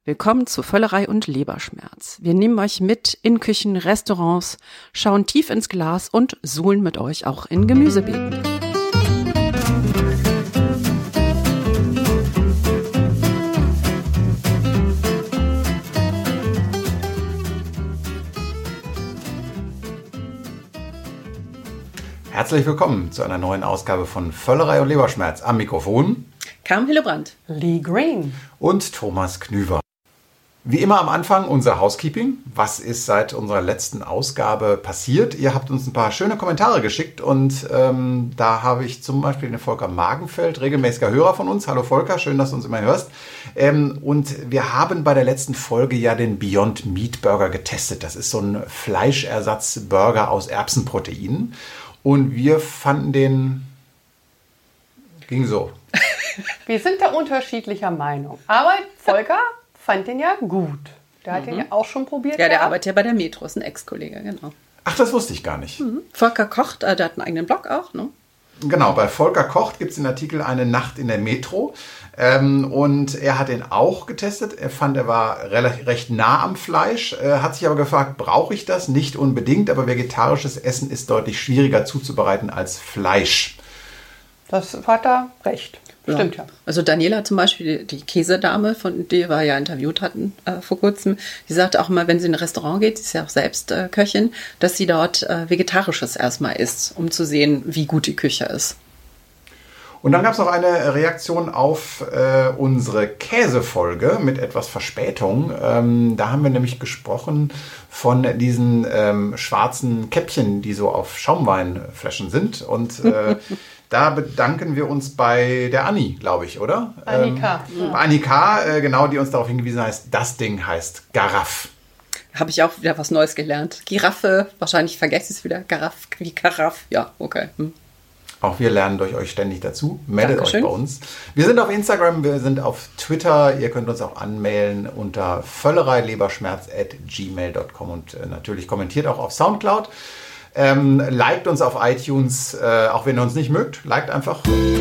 Willkommen zu Völlerei und Leberschmerz. Wir nehmen euch mit in Küchen, Restaurants, schauen tief ins Glas und suhlen mit euch auch in Gemüsebeeten. Herzlich willkommen zu einer neuen Ausgabe von Völlerei und Leberschmerz. Am Mikrofon Carmen Hillebrand, Lee Green und Thomas Knüver. Wie immer am Anfang unser Housekeeping. Was ist seit unserer letzten Ausgabe passiert? Ihr habt uns ein paar schöne Kommentare geschickt und da habe ich zum Beispiel den Volker Magenfeld, regelmäßiger Hörer von uns. Hallo Volker, schön, dass du uns immer hörst. Und wir haben bei der letzten Folge ja den Beyond Meat Burger getestet. Das ist so ein Fleischersatzburger aus Erbsenproteinen. Und wir fanden den, ging so. Wir sind da unterschiedlicher Meinung. Aber Volker fand den ja gut. Der hat den ja auch schon probiert. Ja, der arbeitet ja bei der Metro, ist ein Ex-Kollege, genau. Ach, das wusste ich gar nicht. Volker kocht, der hat einen eigenen Blog auch, ne? Genau, bei Volker kocht gibt es den Artikel Eine Nacht in der Metro. Und er hat den auch getestet. Er fand, er war recht nah am Fleisch, hat sich aber gefragt, brauche ich das? Nicht unbedingt, aber vegetarisches Essen ist deutlich schwieriger zuzubereiten als Fleisch. Das hat er recht. Stimmt ja. Also Daniela zum Beispiel, die Käsedame, von der wir ja interviewt hatten vor kurzem, die sagte auch immer, wenn sie in ein Restaurant geht, sie ist ja auch selbst Köchin, dass sie dort Vegetarisches erstmal isst, um zu sehen, wie gut die Küche ist. Und dann gab es noch eine Reaktion auf unsere Käsefolge mit etwas Verspätung. Da haben wir nämlich gesprochen von diesen schwarzen Käppchen, die so auf Schaumweinflaschen sind. Und da bedanken wir uns bei der Anni, glaube ich, oder? Annika. Annika, genau, die uns darauf hingewiesen hat, das Ding heißt Garaff. Habe ich auch wieder was Neues gelernt. Giraffe, wahrscheinlich vergesse ich es wieder. Garaff, wie Karaff. Ja, okay. Auch wir lernen durch euch ständig dazu. Meldet euch bei uns. Wir sind auf Instagram, wir sind auf Twitter. Ihr könnt uns auch anmailen unter völlereileberschmerz@gmail.com und natürlich kommentiert auch auf Soundcloud. Liked uns auf iTunes, auch wenn ihr uns nicht mögt. Liked einfach.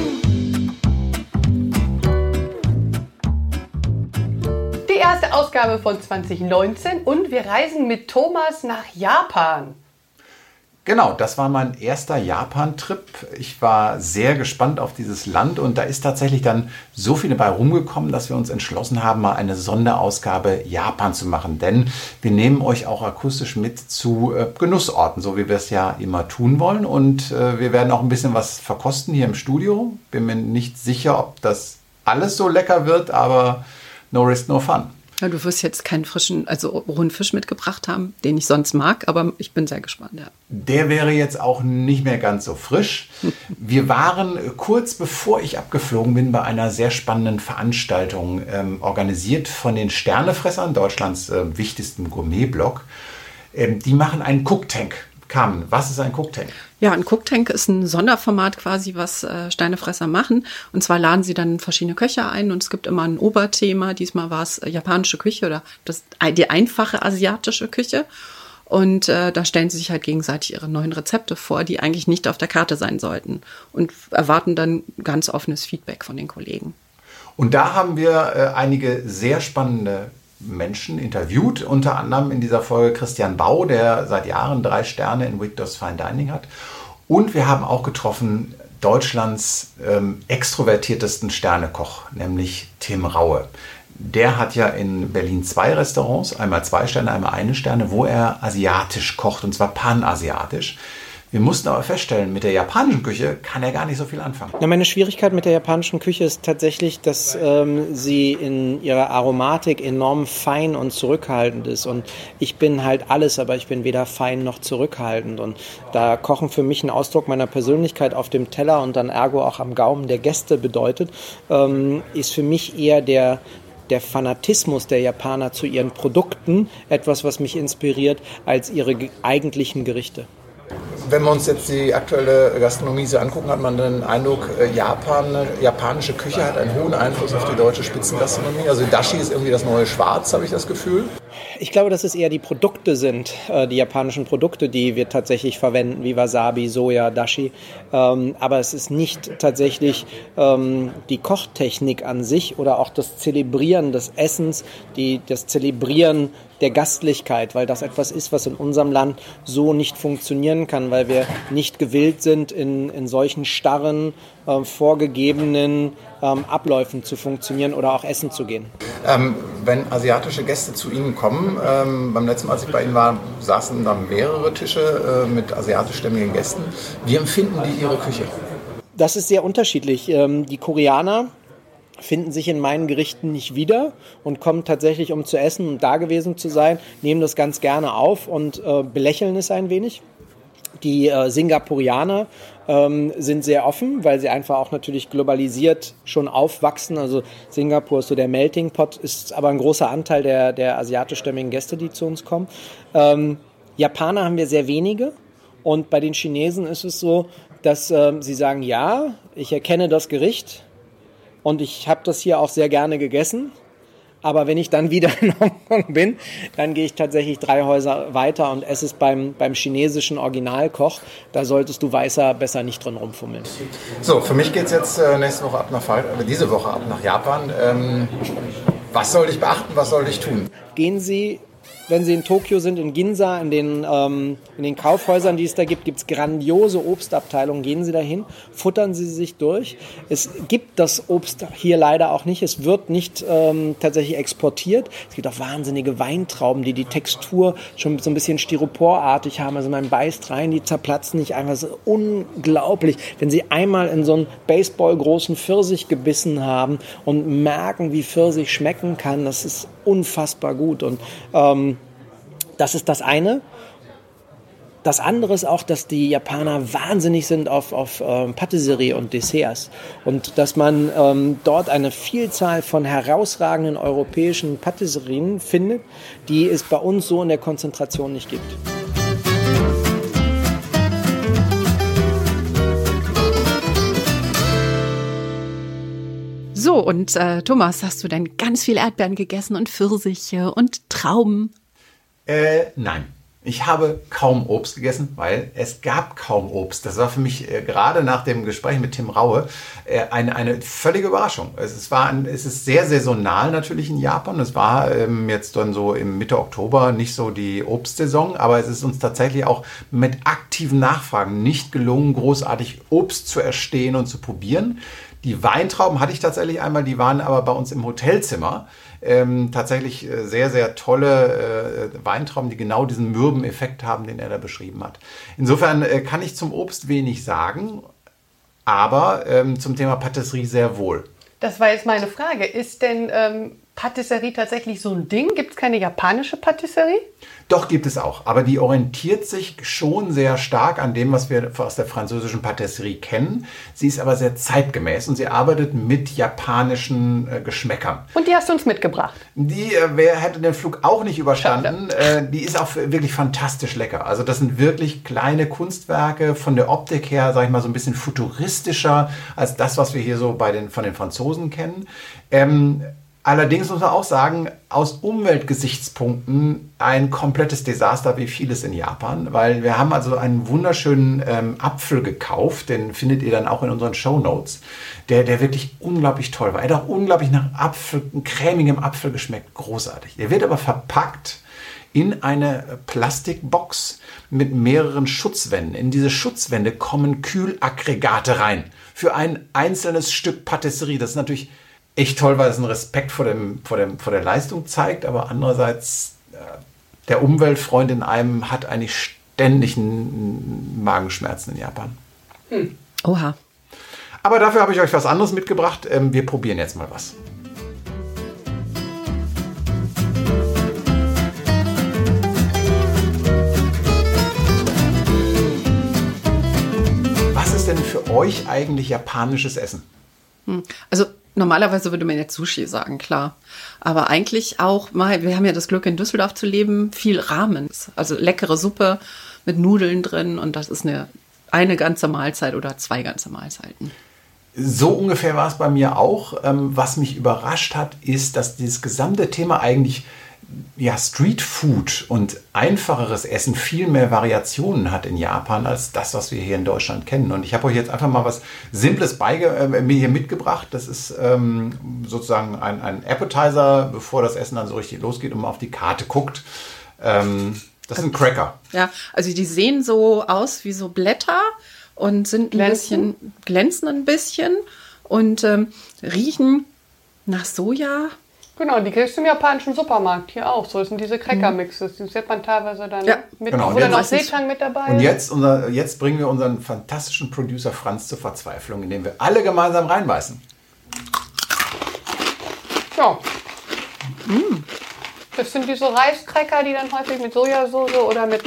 Die erste Ausgabe von 2019 und wir reisen mit Thomas nach Japan. Genau, das war mein erster Japan-Trip. Ich war sehr gespannt auf dieses Land und da ist tatsächlich dann so viel dabei rumgekommen, dass wir uns entschlossen haben, mal eine Sonderausgabe Japan zu machen. Denn wir nehmen euch auch akustisch mit zu Genussorten, so wie wir es ja immer tun wollen. Und wir werden auch ein bisschen was verkosten hier im Studio. Bin mir nicht sicher, ob das alles so lecker wird, aber no risk, no fun. Ja, du wirst jetzt keinen frischen, also rohen Fisch mitgebracht haben, den ich sonst mag, aber ich bin sehr gespannt, ja. Der wäre jetzt auch nicht mehr ganz so frisch. Wir waren kurz bevor ich abgeflogen bin bei einer sehr spannenden Veranstaltung, organisiert von den Sternefressern, Deutschlands wichtigsten Gourmet-Blog. Die machen einen Cooktank. Carmen, was ist ein Cooktank? Ja, ein Cooktank ist ein Sonderformat quasi, was Sternefresser machen. Und zwar laden sie dann verschiedene Köche ein und es gibt immer ein Oberthema. Diesmal war es japanische Küche oder die einfache asiatische Küche. Und da stellen sie sich halt gegenseitig ihre neuen Rezepte vor, die eigentlich nicht auf der Karte sein sollten. Und erwarten dann ganz offenes Feedback von den Kollegen. Und da haben wir einige sehr spannende Menschen interviewt, unter anderem in dieser Folge Christian Bau, der seit Jahren 3 Sterne in Victor's Fine Dining hat. Und wir haben auch getroffen Deutschlands extrovertiertesten Sternekoch, nämlich Tim Raue. Der hat ja in Berlin 2 Restaurants, einmal 2 Sterne, einmal 1 Sterne, wo er asiatisch kocht, und zwar panasiatisch. Wir mussten aber feststellen, mit der japanischen Küche kann er gar nicht so viel anfangen. Na, meine Schwierigkeit mit der japanischen Küche ist tatsächlich, dass sie in ihrer Aromatik enorm fein und zurückhaltend ist. Und ich bin halt alles, aber ich bin weder fein noch zurückhaltend. Und da Kochen für mich ein Ausdruck meiner Persönlichkeit auf dem Teller und dann ergo auch am Gaumen der Gäste bedeutet, ist für mich eher der Fanatismus der Japaner zu ihren Produkten etwas, was mich inspiriert, als ihre eigentlichen Gerichte. Wenn wir uns jetzt die aktuelle Gastronomie so angucken, hat man den Eindruck, japanische Küche hat einen hohen Einfluss auf die deutsche Spitzengastronomie. Also Dashi ist irgendwie das neue Schwarz, habe ich das Gefühl. Ich glaube, dass es eher die Produkte sind, die japanischen Produkte, die wir tatsächlich verwenden, wie Wasabi, Soja, Dashi. Aber es ist nicht tatsächlich die Kochtechnik an sich oder auch das Zelebrieren des Essens, das Zelebrieren der Gastlichkeit, weil das etwas ist, was in unserem Land so nicht funktionieren kann, weil wir nicht gewillt sind, in solchen starren, vorgegebenen Abläufen zu funktionieren oder auch essen zu gehen. Wenn asiatische Gäste zu Ihnen kommen, beim letzten Mal, als ich bei Ihnen war, saßen da mehrere Tische mit asiatischstämmigen Gästen. Wie empfinden die Ihre Küche? Das ist sehr unterschiedlich. Die Koreaner finden sich in meinen Gerichten nicht wieder und kommen tatsächlich, um zu essen und da gewesen zu sein, nehmen das ganz gerne auf und belächeln es ein wenig. Die Singapurianer sind sehr offen, weil sie einfach auch natürlich globalisiert schon aufwachsen. Also Singapur ist so der Melting Pot, ist aber ein großer Anteil der asiatischstämmigen Gäste, die zu uns kommen. Japaner haben wir sehr wenige und bei den Chinesen ist es so, dass sie sagen, ja, ich erkenne das Gericht und ich habe das hier auch sehr gerne gegessen. Aber wenn ich dann wieder in Hongkong bin, dann gehe ich tatsächlich 3 Häuser weiter und esse es beim chinesischen Originalkoch. Da solltest du Weißer besser nicht drin rumfummeln. So, für mich geht es jetzt diese Woche ab nach Japan. Was soll ich beachten, was soll ich tun? Gehen Sie, wenn Sie in Tokio sind, in Ginza, in den Kaufhäusern, die es da gibt, gibt es grandiose Obstabteilungen. Gehen Sie dahin, futtern Sie sich durch. Es gibt das Obst hier leider auch nicht. Es wird nicht tatsächlich exportiert. Es gibt auch wahnsinnige Weintrauben, die Textur schon so ein bisschen styroporartig haben. Also man beißt rein, die zerplatzen nicht einfach. Das ist unglaublich. Wenn Sie einmal in so einen baseballgroßen Pfirsich gebissen haben und merken, wie Pfirsich schmecken kann, das ist unfassbar gut. Und das ist das eine. Das andere ist auch, dass die Japaner wahnsinnig sind auf Patisserie und Desserts und dass man dort eine Vielzahl von herausragenden europäischen Patisserien findet, die es bei uns so in der Konzentration nicht gibt. So, und Thomas, hast du denn ganz viel Erdbeeren gegessen und Pfirsiche und Trauben? Nein. Ich habe kaum Obst gegessen, weil es gab kaum Obst. Das war für mich gerade nach dem Gespräch mit Tim Raue eine völlige Überraschung. Es ist sehr saisonal natürlich in Japan. Es war jetzt dann so im Mitte Oktober nicht so die Obstsaison, aber es ist uns tatsächlich auch mit aktiven Nachfragen nicht gelungen, großartig Obst zu erstehen und zu probieren. Die Weintrauben hatte ich tatsächlich einmal, die waren aber bei uns im Hotelzimmer. Tatsächlich sehr, sehr tolle Weintrauben, die genau diesen mürben Effekt haben, den er da beschrieben hat. Insofern kann ich zum Obst wenig sagen, aber zum Thema Patisserie sehr wohl. Das war jetzt meine Frage. Ist denn Patisserie tatsächlich so ein Ding? Gibt es keine japanische Patisserie? Doch, gibt es auch. Aber die orientiert sich schon sehr stark an dem, was wir aus der französischen Patisserie kennen. Sie ist aber sehr zeitgemäß und sie arbeitet mit japanischen Geschmäckern. Und die hast du uns mitgebracht? Wer hätte den Flug auch nicht überstanden? Die ist auch wirklich fantastisch lecker. Also das sind wirklich kleine Kunstwerke, von der Optik her, sag ich mal, so ein bisschen futuristischer als das, was wir hier so von den Franzosen kennen. Allerdings muss man auch sagen, aus Umweltgesichtspunkten ein komplettes Desaster wie vieles in Japan, weil wir haben also einen wunderschönen Apfel gekauft, den findet ihr dann auch in unseren Shownotes, der wirklich unglaublich toll war. Er hat auch unglaublich nach cremigem Apfel geschmeckt, großartig. Der wird aber verpackt in eine Plastikbox mit mehreren Schutzwänden. In diese Schutzwände kommen Kühlaggregate rein für ein einzelnes Stück Patisserie. Das ist natürlich echt toll, weil es einen Respekt vor der Leistung zeigt, aber andererseits der Umweltfreund in einem hat eigentlich ständig Magenschmerzen in Japan. Oha. Aber dafür habe ich euch was anderes mitgebracht. Wir probieren jetzt mal was. Was ist denn für euch eigentlich japanisches Essen? Also normalerweise würde man jetzt Sushi sagen, klar. Aber eigentlich auch mal, wir haben ja das Glück in Düsseldorf zu leben, viel Ramen. Also leckere Suppe mit Nudeln drin und das ist eine ganze Mahlzeit oder 2 ganze Mahlzeiten. So ungefähr war es bei mir auch. Was mich überrascht hat, ist, dass dieses gesamte Thema eigentlich Street Food und einfacheres Essen viel mehr Variationen hat in Japan als das, was wir hier in Deutschland kennen. Und ich habe euch jetzt einfach mal was Simples mir hier mitgebracht. Das ist sozusagen ein Appetizer, bevor das Essen dann so richtig losgeht und man auf die Karte guckt. Das sind Cracker. Ja, also die sehen so aus wie so Blätter und sind glänzen ein bisschen und riechen nach Soja. Genau, die kriegst du im japanischen Supermarkt hier auch. So sind diese Cracker-Mixes. Die sieht man teilweise dann mit, genau. Wo dann auch Seetang mit dabei ist. Und jetzt bringen wir unseren fantastischen Producer Franz zur Verzweiflung, indem wir alle gemeinsam reinbeißen. Ja. Das sind diese Reiscracker, die dann häufig mit Sojasauce oder mit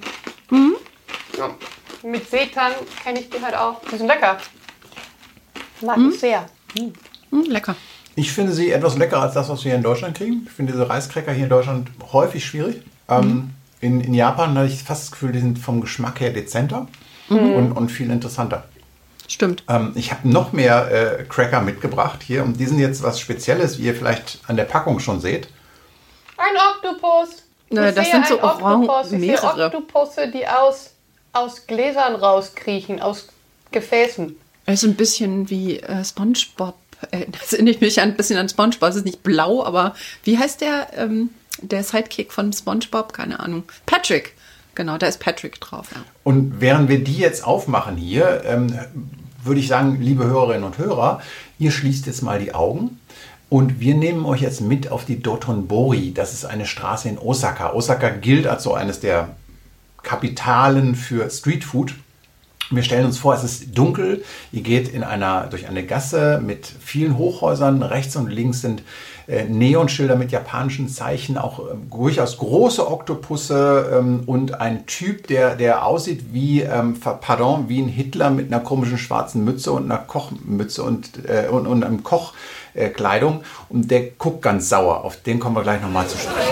Seetang, kenne ich die halt auch. Die sind lecker. Mag ich sehr. Lecker. Ich finde sie etwas leckerer als das, was wir hier in Deutschland kriegen. Ich finde diese Reiscracker hier in Deutschland häufig schwierig. In Japan habe ich fast das Gefühl, die sind vom Geschmack her dezenter und viel interessanter. Stimmt. Ich habe noch mehr Cracker mitgebracht hier und die sind jetzt was Spezielles, wie ihr vielleicht an der Packung schon seht. Ein Oktopus. Das sind so mehrere Oktopusse, die aus Gläsern rauskriechen, aus Gefäßen. Es ist ein bisschen wie SpongeBob. Das erinnert mich ein bisschen an SpongeBob. Es ist nicht blau, aber wie heißt der Sidekick von SpongeBob? Keine Ahnung. Patrick. Genau, da ist Patrick drauf. Ja. Und während wir die jetzt aufmachen hier, würde ich sagen, liebe Hörerinnen und Hörer, ihr schließt jetzt mal die Augen und wir nehmen euch jetzt mit auf die Dotonbori. Das ist eine Straße in Osaka. Osaka gilt als so eines der Kapitalen für Streetfood. Wir stellen uns vor, es ist dunkel, ihr geht durch eine Gasse mit vielen Hochhäusern, rechts und links sind Neonschilder mit japanischen Zeichen, auch durchaus große Oktopusse und ein Typ, der aussieht wie ein Hitler mit einer komischen schwarzen Mütze und einer Kochmütze und einem Kochkleidung und der guckt ganz sauer, auf den kommen wir gleich nochmal zu sprechen.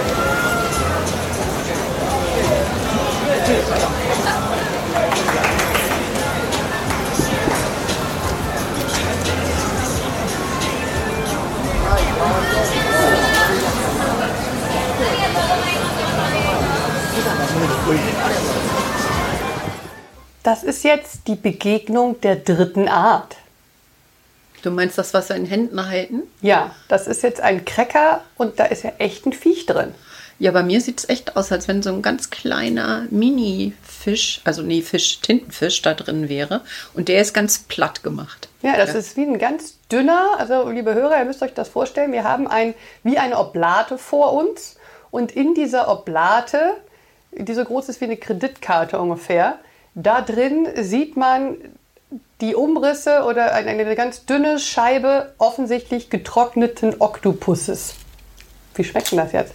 Das ist jetzt die Begegnung der dritten Art. Du meinst das, was wir in Händen halten? Ja, das ist jetzt ein Cracker und da ist ja echt ein Viech drin. Ja, bei mir sieht es echt aus, als wenn so ein ganz kleiner Mini-Fisch, Tintenfisch da drin wäre. Und der ist ganz platt gemacht. Ja, das ist wie ein ganz dünner, also liebe Hörer, ihr müsst euch das vorstellen, wir haben wie eine Oblate vor uns. Und in dieser Oblate, die so groß ist wie eine Kreditkarte ungefähr, da drin sieht man die Umrisse oder eine ganz dünne Scheibe offensichtlich getrockneten Oktopusses. Wie schmeckt denn das jetzt?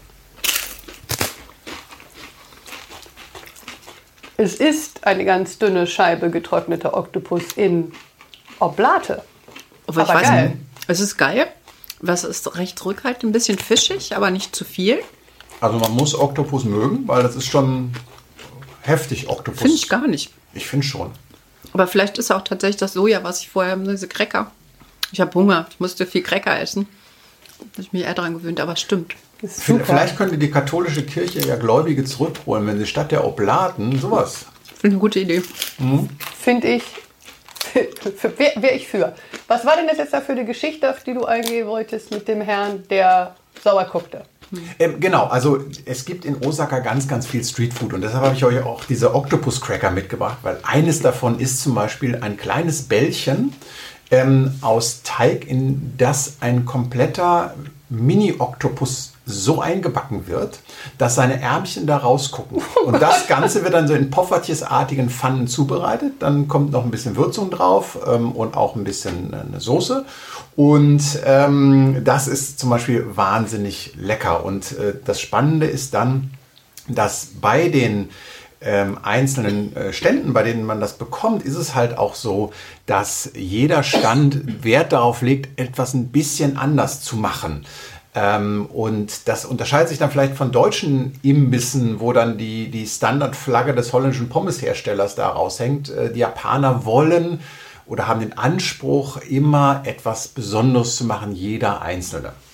Es ist eine ganz dünne Scheibe getrockneter Oktopus in Oblate. Aber ich weiß geil. Nicht. Es ist geil. Was ist recht zurückhaltend, ein bisschen fischig, aber nicht zu viel. Also man muss Oktopus mögen, weil das ist schon heftig Oktopus. Finde ich gar nicht. Ich finde schon. Aber vielleicht ist auch tatsächlich das Soja, was ich vorher, diese Cracker. Ich habe Hunger, ich musste viel Cracker essen. Da habe ich mich eher daran gewöhnt, aber es stimmt. Vielleicht könnte die katholische Kirche ja Gläubige zurückholen, wenn sie statt der Oblaten sowas. Finde ich eine gute Idee. Finde ich. Wäre ich für. Was war denn das jetzt da für eine Geschichte, auf die du eingehen wolltest mit dem Herrn, der sauer guckte? Genau, also es gibt in Osaka ganz, ganz viel Streetfood und deshalb habe ich euch auch diese Octopus-Cracker mitgebracht, weil eines davon ist zum Beispiel ein kleines Bällchen aus Teig, in das ein kompletter Mini-Oktopus so eingebacken wird, dass seine Ärmchen da rausgucken. Und das Ganze wird dann so in Poffertjesartigen Pfannen zubereitet. Dann kommt noch ein bisschen Würzung drauf und auch ein bisschen eine Soße. Und das ist zum Beispiel wahnsinnig lecker. Und das Spannende ist dann, dass bei den einzelnen Ständen, bei denen man das bekommt, ist es halt auch so, dass jeder Stand Wert darauf legt, etwas ein bisschen anders zu machen. Und das unterscheidet sich dann vielleicht von deutschen Imbissen, wo dann die Standardflagge des holländischen Pommesherstellers da raushängt. Die Japaner wollen oder haben den Anspruch, immer etwas Besonderes zu machen, jeder Einzelne.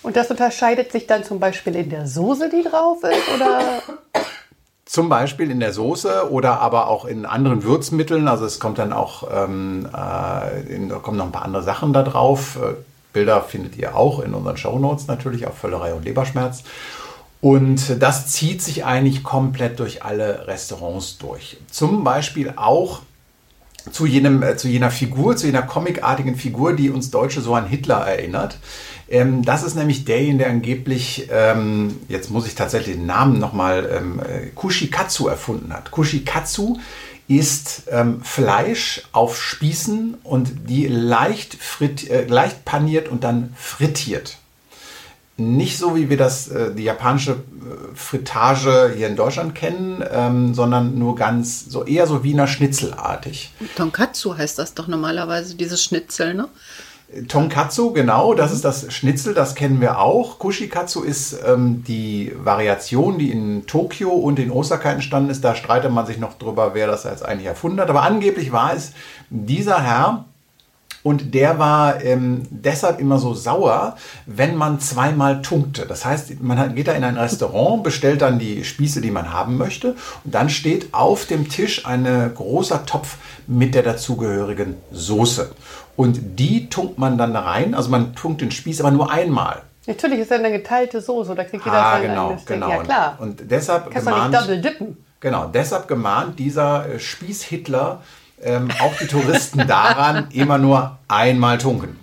Und das unterscheidet sich dann zum Beispiel in der Soße, die drauf ist, oder? Zum Beispiel in der Soße oder aber auch in anderen Würzmitteln. Also es kommt dann auch, da kommen noch ein paar andere Sachen da drauf. Bilder findet ihr auch in unseren Shownotes natürlich, auf Völlerei und Leberschmerz. Und das zieht sich eigentlich komplett durch alle Restaurants durch. Zum Beispiel auch zu jener Figur, zu jener comicartigen Figur, die uns Deutsche so an Hitler erinnert. Das ist nämlich derjenige, der angeblich, jetzt muss ich tatsächlich den Namen nochmal, Kushikatsu erfunden hat. Kushikatsu ist Fleisch auf Spießen und die leicht paniert und dann frittiert. Nicht so, wie wir das, die japanische Frittage hier in Deutschland kennen, sondern nur ganz, so eher so Wiener Schnitzelartig. Tonkatsu heißt das doch normalerweise, dieses Schnitzel, ne? Tonkatsu, genau, das ist das Schnitzel, das kennen wir auch. Kushikatsu ist die Variation, die in Tokio und in Osaka entstanden ist. Da streitet man sich noch drüber, wer das jetzt eigentlich erfunden hat. Aber angeblich war es dieser Herr. Und der war deshalb immer so sauer, wenn man zweimal tunkte. Das heißt, man geht da in ein Restaurant, bestellt dann die Spieße, die man haben möchte. Und dann steht auf dem Tisch ein großer Topf mit der dazugehörigen Soße. Und die tunkt man dann da rein. Also man tunkt den Spieß aber nur einmal. Natürlich ist ja eine geteilte Soße, da kriegt jeder sein eigenes Ding. Genau. Ja, klar. Und deshalb kannst du nicht double dippen. Genau, deshalb gemahnt dieser Spieß-Hitler auch die Touristen daran, immer nur einmal tunken.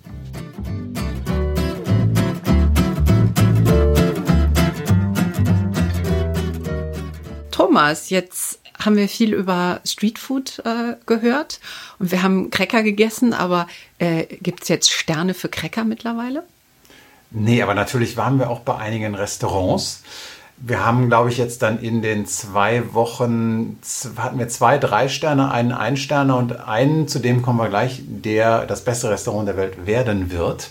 Thomas, jetzt haben wir viel über Streetfood gehört und wir haben Cracker gegessen, aber gibt es jetzt Sterne für Cracker mittlerweile? Nee, aber natürlich waren wir auch bei einigen Restaurants. Wir haben, glaube ich, jetzt dann in den 2 Wochen, hatten wir 2 3-Sterne, einen 1-Sterner und einen, zu dem kommen wir gleich, der das beste Restaurant der Welt werden wird.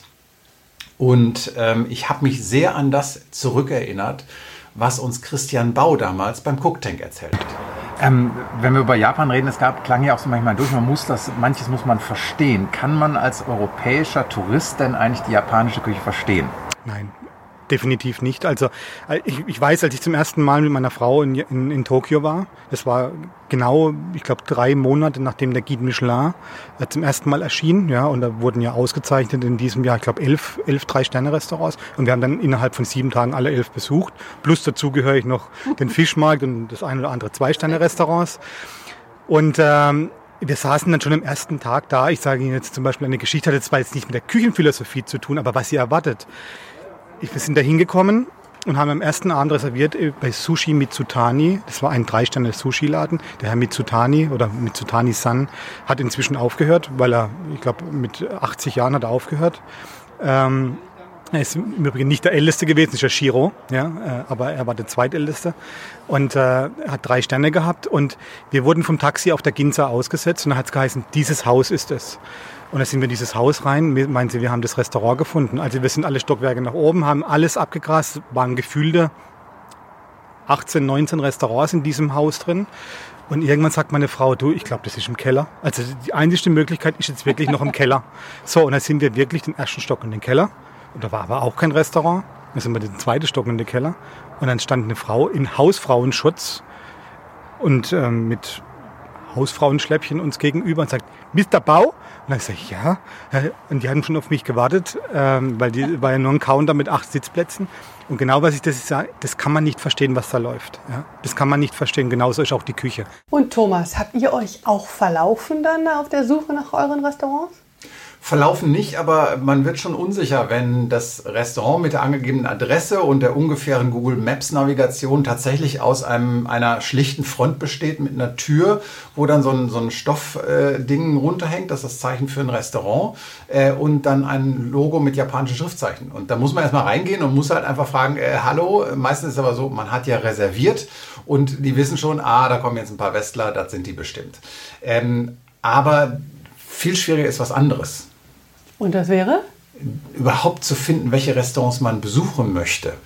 Und ich habe mich sehr an das zurückerinnert, was uns Christian Bau damals beim Cook Tank erzählt hat. Wenn wir über Japan reden, klang ja auch so manchmal durch, manches muss man verstehen. Kann man als europäischer Tourist denn eigentlich die japanische Küche verstehen? Nein. Definitiv nicht. Also ich weiß, als ich zum ersten Mal mit meiner Frau in Tokio war, das war genau, ich glaube 3 Monate nachdem der Guide Michelin zum ersten Mal erschien, ja, und da wurden ja ausgezeichnet in diesem Jahr, ich glaube 11 3-Sterne-Restaurants und wir haben dann innerhalb von 7 Tagen alle 11 besucht, plus dazu gehöre ich noch den Fischmarkt und das ein oder andere 2-Sterne-Restaurants und wir saßen dann schon am ersten Tag da. Ich sage Ihnen jetzt zum Beispiel eine Geschichte, hat zwar jetzt nicht mit der Küchenphilosophie zu tun, aber was Sie erwartet. Wir sind da hingekommen und haben am ersten Abend reserviert bei Sushi Mitsutani. Das war ein 3-Sterne-Sushi-Laden. Der Herr Mitsutani oder Mitsutani-san hat inzwischen aufgehört, weil er, ich glaube, mit 80 Jahren hat er aufgehört. Er ist im Übrigen nicht der Älteste gewesen, ist ja Shiro, ja, aber er war der Zweitälteste und hat 3 Sterne gehabt. Und wir wurden vom Taxi auf der Ginza ausgesetzt und dann hat es geheißen, dieses Haus ist es. Und da sind wir in dieses Haus rein, meinen Sie, wir haben das Restaurant gefunden. Also wir sind alle Stockwerke nach oben, haben alles abgegrast, waren gefühlte 18, 19 Restaurants in diesem Haus drin. Und irgendwann sagt meine Frau, du, ich glaube, das ist im Keller. Also die einzige Möglichkeit ist jetzt wirklich noch im Keller. So, und dann sind wir wirklich den ersten Stock in den Keller. Und da war aber auch kein Restaurant. Dann sind wir den 2. Stock in den Keller. Und dann stand eine Frau in Hausfrauenschutz und mit Hausfrauenschläppchen uns gegenüber und sagt, Mr. Bau? Und dann sage ich, ja. Und die hatten schon auf mich gewartet, weil die war ja nur ein Counter mit 8 Sitzplätzen. Und genau was ich das sage, das kann man nicht verstehen, was da läuft. Ja? Das kann man nicht verstehen. Genauso ist auch die Küche. Und Thomas, habt ihr euch auch verlaufen dann auf der Suche nach euren Restaurants? Verlaufen nicht, aber man wird schon unsicher, wenn das Restaurant mit der angegebenen Adresse und der ungefähren Google Maps Navigation tatsächlich aus einer schlichten Front besteht mit einer Tür, wo dann so ein Stoffding runterhängt, das ist das Zeichen für ein Restaurant, und dann ein Logo mit japanischen Schriftzeichen. Und da muss man erstmal reingehen und muss halt einfach fragen, hallo, meistens ist es aber so, man hat ja reserviert und die wissen schon, da kommen jetzt ein paar Westler, das sind die bestimmt. Aber viel schwieriger ist was anderes. Und das wäre? Überhaupt zu finden, welche Restaurants man besuchen möchte.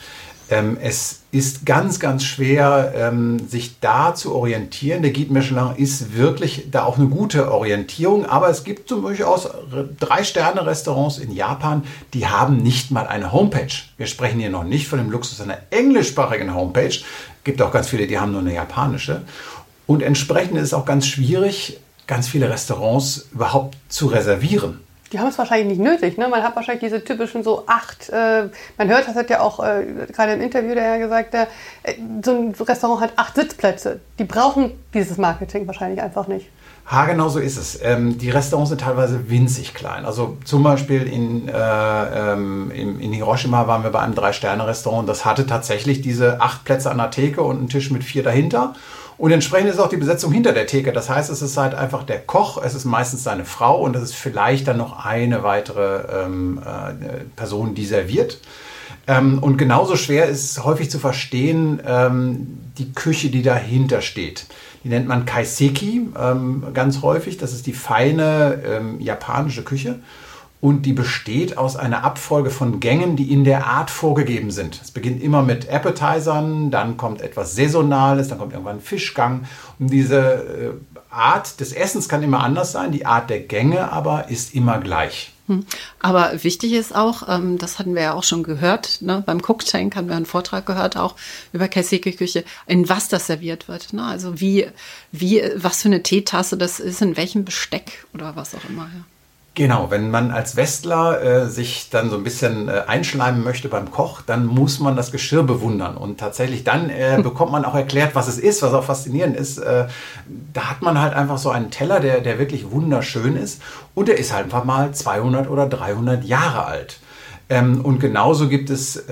Es ist ganz, ganz schwer, sich da zu orientieren. Der Guide Michelin ist wirklich da auch eine gute Orientierung, aber es gibt durchaus 3-Sterne-Restaurants in Japan, die haben nicht mal eine Homepage. Wir sprechen hier noch nicht von dem Luxus einer englischsprachigen Homepage. Es gibt auch ganz viele, die haben nur eine japanische. Und entsprechend ist es auch ganz schwierig, ganz viele Restaurants überhaupt zu reservieren. Die haben es wahrscheinlich nicht nötig, ne? Man hat wahrscheinlich diese typischen so 8, man hört, das hat ja auch gerade im Interview der Herr gesagt, so ein Restaurant hat 8 Sitzplätze. Die brauchen dieses Marketing wahrscheinlich einfach nicht. Genau so ist es. Die Restaurants sind teilweise winzig klein. Also zum Beispiel in Hiroshima waren wir bei einem 3-Sterne-Restaurant. Das hatte tatsächlich diese 8 Plätze an der Theke und einen Tisch mit 4 dahinter. Und entsprechend ist auch die Besetzung hinter der Theke. Das heißt, es ist halt einfach der Koch, es ist meistens seine Frau und es ist vielleicht dann noch eine weitere Person, die serviert. Und genauso schwer ist es häufig zu verstehen, die Küche, die dahinter steht. Die nennt man Kaiseki ganz häufig. Das ist die feine japanische Küche. Und die besteht aus einer Abfolge von Gängen, die in der Art vorgegeben sind. Es beginnt immer mit Appetizern, dann kommt etwas Saisonales, dann kommt irgendwann ein Fischgang. Und diese Art des Essens kann immer anders sein, die Art der Gänge aber ist immer gleich. Aber wichtig ist auch, das hatten wir ja auch schon gehört, ne? Beim Cook Tank haben wir einen Vortrag gehört, auch über Kaiseki-Küche, in was das serviert wird. Ne? Also was für eine Teetasse das ist, in welchem Besteck oder was auch immer. Ja. Genau, wenn man als Westler sich dann so ein bisschen einschleimen möchte beim Koch, dann muss man das Geschirr bewundern. Und tatsächlich dann bekommt man auch erklärt, was es ist, was auch faszinierend ist. Da hat man halt einfach so einen Teller, der wirklich wunderschön ist. Und der ist halt einfach mal 200 oder 300 Jahre alt. Und genauso gibt es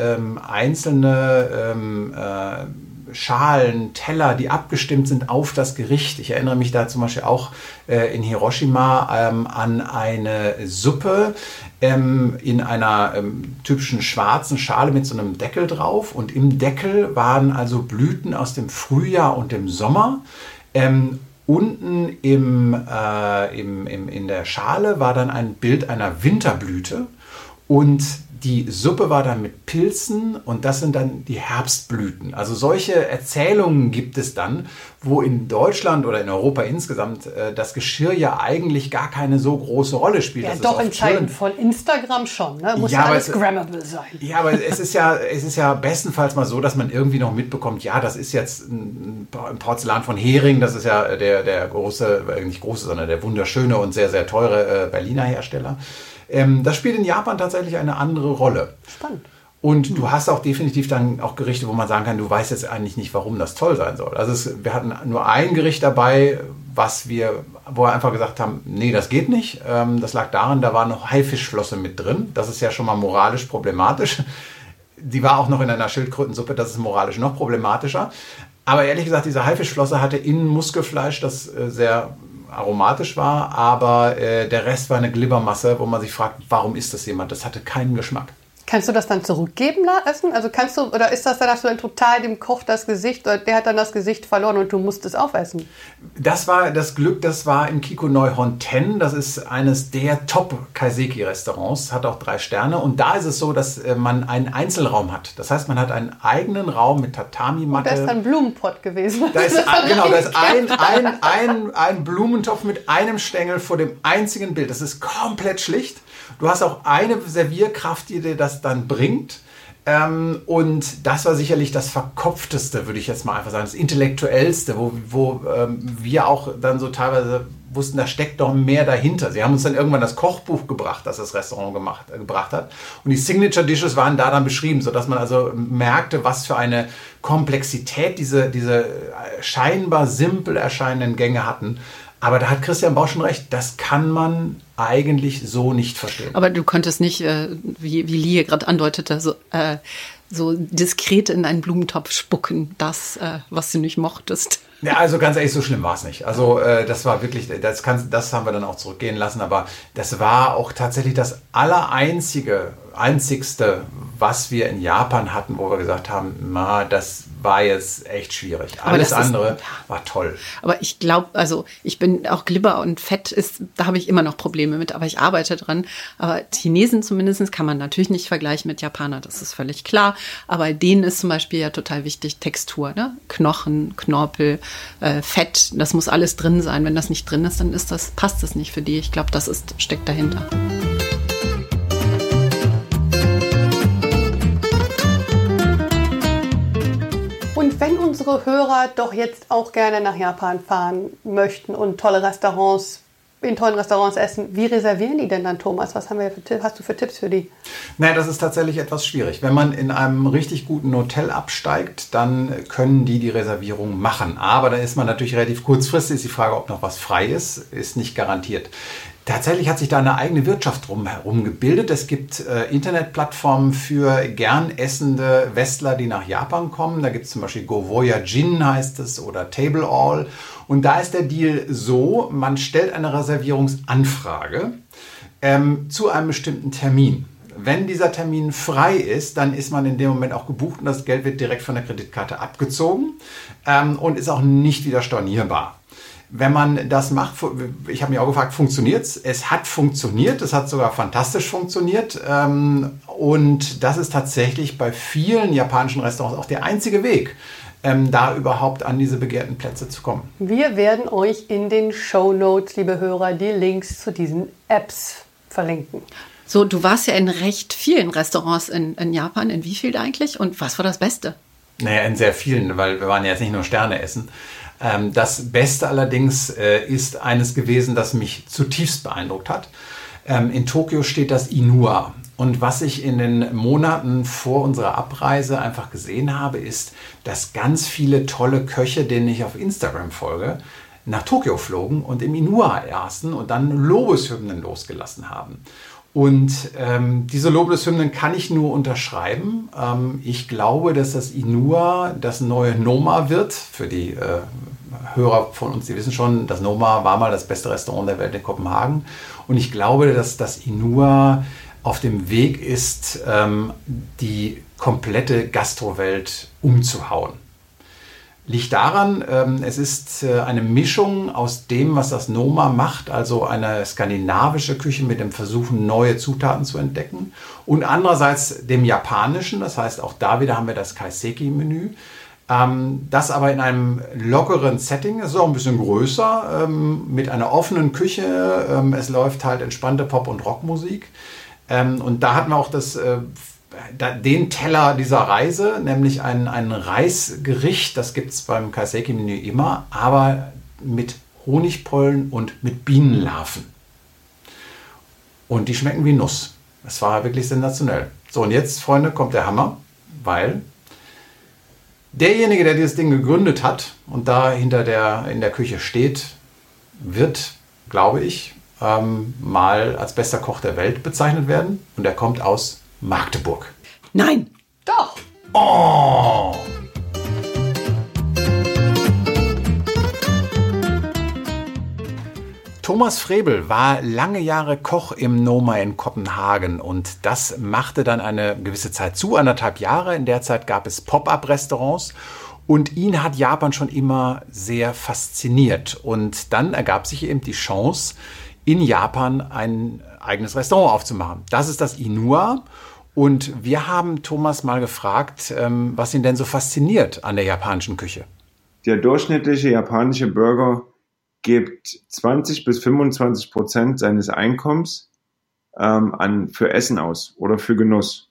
einzelne Schalen, Teller, die abgestimmt sind auf das Gericht. Ich erinnere mich da zum Beispiel auch in Hiroshima an eine Suppe in einer typischen schwarzen Schale mit so einem Deckel drauf. Und im Deckel waren also Blüten aus dem Frühjahr und dem Sommer. Unten in der Schale war dann ein Bild einer Winterblüte. Und die Suppe war dann mit Pilzen und das sind dann die Herbstblüten. Also solche Erzählungen gibt es dann, wo in Deutschland oder in Europa insgesamt das Geschirr ja eigentlich gar keine so große Rolle spielt. Ja, das doch in Zeiten von Instagram schon. Ne? Muss ja alles grammable sein. Ja, aber es ist ja bestenfalls mal so, dass man irgendwie noch mitbekommt, ja, das ist jetzt ein Porzellan von Hering, das ist ja der große, nicht große, sondern der wunderschöne und sehr, sehr teure Berliner Hersteller. Das spielt in Japan tatsächlich eine andere Rolle. Spannend. Und du hast auch definitiv dann auch Gerichte, wo man sagen kann, du weißt jetzt eigentlich nicht, warum das toll sein soll. Also wir hatten nur ein Gericht dabei, wo wir einfach gesagt haben, nee, das geht nicht. Das lag daran, da war noch Haifischflosse mit drin. Das ist ja schon mal moralisch problematisch. Die war auch noch in einer Schildkrötensuppe, das ist moralisch noch problematischer. Aber ehrlich gesagt, diese Haifischflosse hatte innen Muskelfleisch, das sehr aromatisch war, aber der Rest war eine Glibbermasse, wo man sich fragt, warum isst das jemand? Das hatte keinen Geschmack. Kannst du das dann zurückgeben lassen? Also oder ist das dann, dass du dann total dem Koch das Gesicht, oder der hat dann das Gesicht verloren und du musst es aufessen? Das war das Glück, das war im Kikonoi Honten. Das ist eines der Top-Kaiseki-Restaurants, hat auch 3 Sterne. Und da ist es so, dass man einen Einzelraum hat. Das heißt, man hat einen eigenen Raum mit Tatami-Matte. Da ist dann ein Blumenpott gewesen. Da ist ein Blumentopf mit einem Stängel vor dem einzigen Bild. Das ist komplett schlicht. Du hast auch eine Servierkraft, die dir das dann bringt. Und das war sicherlich das Verkopfteste, würde ich jetzt mal einfach sagen, das Intellektuellste, wo wir auch dann so teilweise wussten, da steckt doch mehr dahinter. Sie haben uns dann irgendwann das Kochbuch gebracht, das das Restaurant gebracht hat. Und die Signature Dishes waren da dann beschrieben, sodass man also merkte, was für eine Komplexität diese scheinbar simpel erscheinenden Gänge hatten. Aber da hat Christian Bau schon recht, das kann man eigentlich so nicht verstehen. Aber du konntest nicht, wie Lie gerade andeutete, so diskret in einen Blumentopf spucken, das, was du nicht mochtest. Ja, also ganz ehrlich, so schlimm war es nicht. Also das war wirklich, das haben wir dann auch zurückgehen lassen, aber das war auch tatsächlich das einzigste, was wir in Japan hatten, wo wir gesagt haben, das war jetzt echt schwierig. Alles andere war toll. Aber ich glaube, also ich bin auch Glibber und Fett da habe ich immer noch Probleme mit, aber ich arbeite dran. Aber Chinesen zumindest kann man natürlich nicht vergleichen mit Japanern, das ist völlig klar. Aber denen ist zum Beispiel ja total wichtig Textur, ne? Knochen, Knorpel, Fett, das muss alles drin sein. Wenn das nicht drin ist, dann passt das nicht für die. Ich glaube, steckt dahinter. Und wenn unsere Hörer doch jetzt auch gerne nach Japan fahren möchten und in tollen Restaurants essen, wie reservieren die denn dann, Thomas? Was hast du für Tipps für die? Naja, das ist tatsächlich etwas schwierig. Wenn man in einem richtig guten Hotel absteigt, dann können die Reservierung machen. Aber da ist man natürlich relativ kurzfristig. Ist die Frage, ob noch was frei ist nicht garantiert. Tatsächlich hat sich da eine eigene Wirtschaft drumherum gebildet. Es gibt Internetplattformen für gern essende Westler, die nach Japan kommen. Da gibt es zum Beispiel Go-Voyagin heißt es oder Table All. Und da ist der Deal so, man stellt eine Reservierungsanfrage zu einem bestimmten Termin. Wenn dieser Termin frei ist, dann ist man in dem Moment auch gebucht und das Geld wird direkt von der Kreditkarte abgezogen und ist auch nicht wieder stornierbar. Wenn man das macht, ich habe mich auch gefragt, funktioniert es? Es hat funktioniert, es hat sogar fantastisch funktioniert und das ist tatsächlich bei vielen japanischen Restaurants auch der einzige Weg, da überhaupt an diese begehrten Plätze zu kommen. Wir werden euch in den Shownotes, liebe Hörer, die Links zu diesen Apps verlinken. So, du warst ja in recht vielen Restaurants in Japan. In wie vielen eigentlich? Und was war das Beste? Naja, in sehr vielen, weil wir waren ja jetzt nicht nur Sterne essen. Das Beste allerdings ist eines gewesen, das mich zutiefst beeindruckt hat. In Tokio steht das Inua. Und was ich in den Monaten vor unserer Abreise einfach gesehen habe, ist, dass ganz viele tolle Köche, denen ich auf Instagram folge, nach Tokio flogen und im Inua aßen und dann Lobeshymnen losgelassen haben. Und diese Lobeshymnen kann ich nur unterschreiben. Ich glaube, dass das Inua das neue Noma wird. Für die Hörer von uns, die wissen schon, das Noma war mal das beste Restaurant der Welt in Kopenhagen. Und ich glaube, dass das Inua auf dem Weg ist, die komplette Gastrowelt umzuhauen. Liegt daran, es ist eine Mischung aus dem, was das Noma macht, also eine skandinavische Küche mit dem Versuch, neue Zutaten zu entdecken und andererseits dem japanischen, das heißt auch da wieder haben wir das Kaiseki-Menü, das aber in einem lockeren Setting, es ist auch ein bisschen größer, mit einer offenen Küche, es läuft halt entspannte Pop- und Rockmusik und da hatten wir auch den Teller dieser Reise, nämlich ein Reisgericht, das gibt es beim Kaiseki-Menü immer, aber mit Honigpollen und mit Bienenlarven. Und die schmecken wie Nuss. Das war wirklich sensationell. So, und jetzt, Freunde, kommt der Hammer, weil derjenige, der dieses Ding gegründet hat und da in der Küche steht, wird, glaube ich, mal als bester Koch der Welt bezeichnet werden. Und er kommt aus Magdeburg. Nein. Doch. Oh! Thomas Frebel war lange Jahre Koch im Noma in Kopenhagen und das machte dann eine gewisse Zeit zu, 1,5 Jahre. In der Zeit gab es Pop-up-Restaurants und ihn hat Japan schon immer sehr fasziniert. Und dann ergab sich eben die Chance, in Japan ein eigenes Restaurant aufzumachen. Das ist das Inua. Und wir haben Thomas mal gefragt, was ihn denn so fasziniert an der japanischen Küche. Der durchschnittliche japanische Bürger gibt 20-25% seines Einkommens für Essen aus oder für Genuss.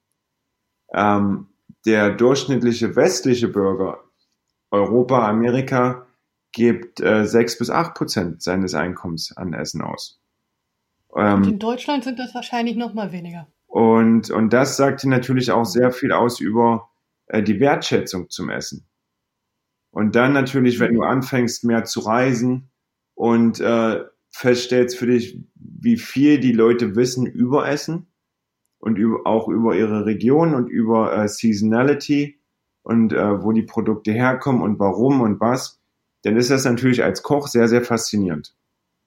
Der durchschnittliche westliche Bürger, Europa, Amerika, gibt 6-8% seines Einkommens an Essen aus. Und in Deutschland sind das wahrscheinlich noch mal weniger. Und das sagt natürlich auch sehr viel aus über die Wertschätzung zum Essen. Und dann natürlich, wenn du anfängst, mehr zu reisen und feststellst für dich, wie viel die Leute wissen über Essen und auch über ihre Region und über Seasonality und wo die Produkte herkommen und warum und was, dann ist das natürlich als Koch sehr, sehr faszinierend.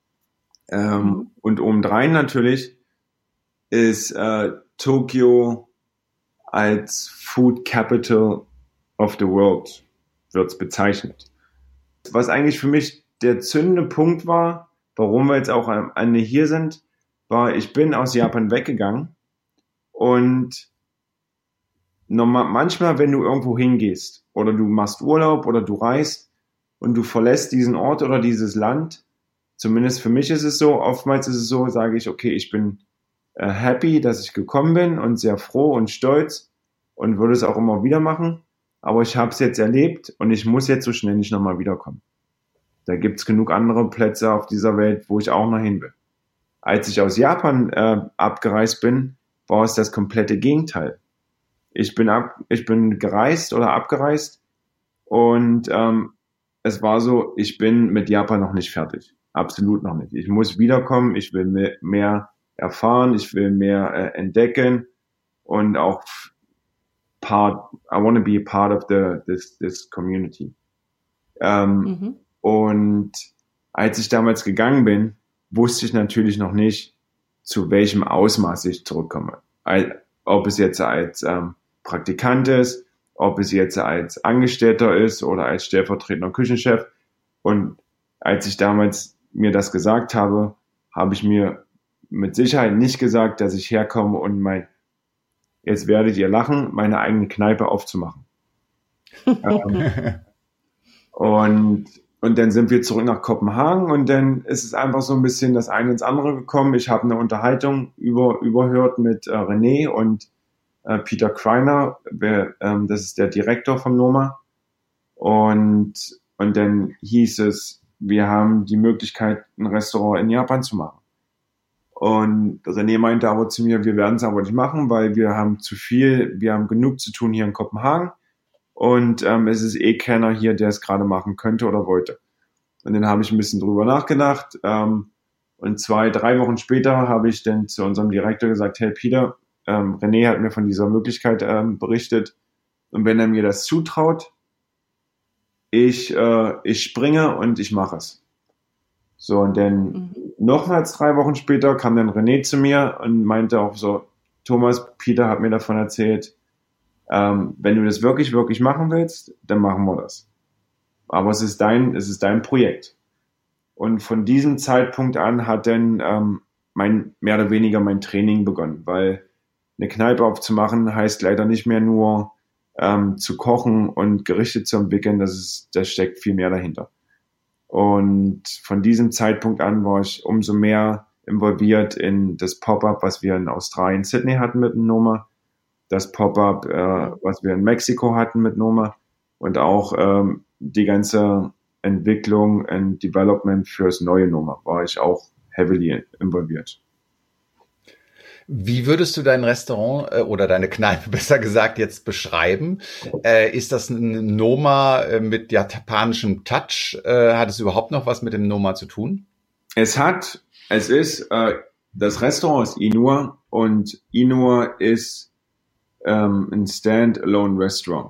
Und obendrein natürlich ist Tokio als Food Capital of the World wird's bezeichnet. Was eigentlich für mich der zündende Punkt war, warum wir jetzt auch am Ende hier sind, war, ich bin aus Japan weggegangen und manchmal, wenn du irgendwo hingehst oder du machst Urlaub oder du reist und du verlässt diesen Ort oder dieses Land, zumindest für mich ist es so, oftmals ist es so, sage ich, okay, ich bin happy, dass ich gekommen bin und sehr froh und stolz und würde es auch immer wieder machen, aber ich habe es jetzt erlebt und ich muss jetzt so schnell nicht nochmal wiederkommen. Da gibt's genug andere Plätze auf dieser Welt, wo ich auch noch hin will. Als ich aus Japan abgereist bin, war es das komplette Gegenteil. Ich bin gereist oder abgereist und es war so, ich bin mit Japan noch nicht fertig. Absolut noch nicht. Ich muss wiederkommen, ich will mehr erfahren, ich will mehr entdecken und auch I want to be a part of this community. Und als ich damals gegangen bin, wusste ich natürlich noch nicht, zu welchem Ausmaß ich zurückkomme. Ob es jetzt als Praktikant ist, ob es jetzt als Angestellter ist oder als stellvertretender Küchenchef. Und als ich damals mir das gesagt habe, habe ich mir mit Sicherheit nicht gesagt, dass ich herkomme und jetzt werdet ihr lachen, meine eigene Kneipe aufzumachen. Und dann sind wir zurück nach Kopenhagen und dann ist es einfach so ein bisschen das eine ins andere gekommen. Ich habe eine Unterhaltung überhört mit René und Peter Kreiner, das ist der Direktor von Noma. Und dann hieß es, wir haben die Möglichkeit, ein Restaurant in Japan zu machen. Und René meinte aber zu mir, wir werden es aber nicht machen, weil wir haben genug zu tun hier in Kopenhagen. Und es ist keiner hier, der es gerade machen könnte oder wollte. Und dann habe ich ein bisschen drüber nachgedacht. Und 2-3 Wochen später habe ich dann zu unserem Direktor gesagt, hey Peter, René hat mir von dieser Möglichkeit berichtet. Und wenn er mir das zutraut, ich springe und ich mache es. So, und dann nochmals 3 Wochen später kam dann René zu mir und meinte auch so, Thomas, Peter hat mir davon erzählt, wenn du das wirklich, wirklich machen willst, dann machen wir das. Aber es ist dein Projekt. Und von diesem Zeitpunkt an hat dann mehr oder weniger mein Training begonnen, weil eine Kneipe aufzumachen heißt leider nicht mehr nur zu kochen und Gerichte zu entwickeln, da steckt viel mehr dahinter. Und von diesem Zeitpunkt an war ich umso mehr involviert in das Pop-up, was wir in Australien, Sydney hatten mit Noma, das Pop-up, was wir in Mexiko hatten mit Noma und auch die ganze Entwicklung und Development fürs neue Noma war ich auch heavily involviert. Wie würdest du dein Restaurant oder deine Kneipe, besser gesagt, jetzt beschreiben? Ist das ein Noma mit japanischem Touch? Hat es überhaupt noch was mit dem Noma zu tun? Das Restaurant ist Inur und Inur ist ein Stand-alone Restaurant.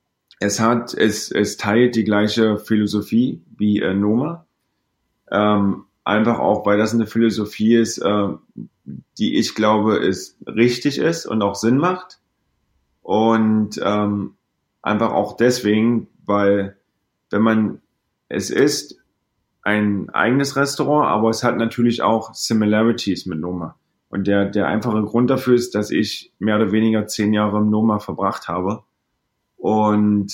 Es teilt die gleiche Philosophie wie Noma. Einfach auch, weil das eine Philosophie ist, die ich glaube, richtig ist und auch Sinn macht. Und einfach auch deswegen, weil es ist ein eigenes Restaurant, aber es hat natürlich auch Similarities mit Noma. Und der einfache Grund dafür ist, dass ich mehr oder weniger 10 Jahre im Noma verbracht habe. Und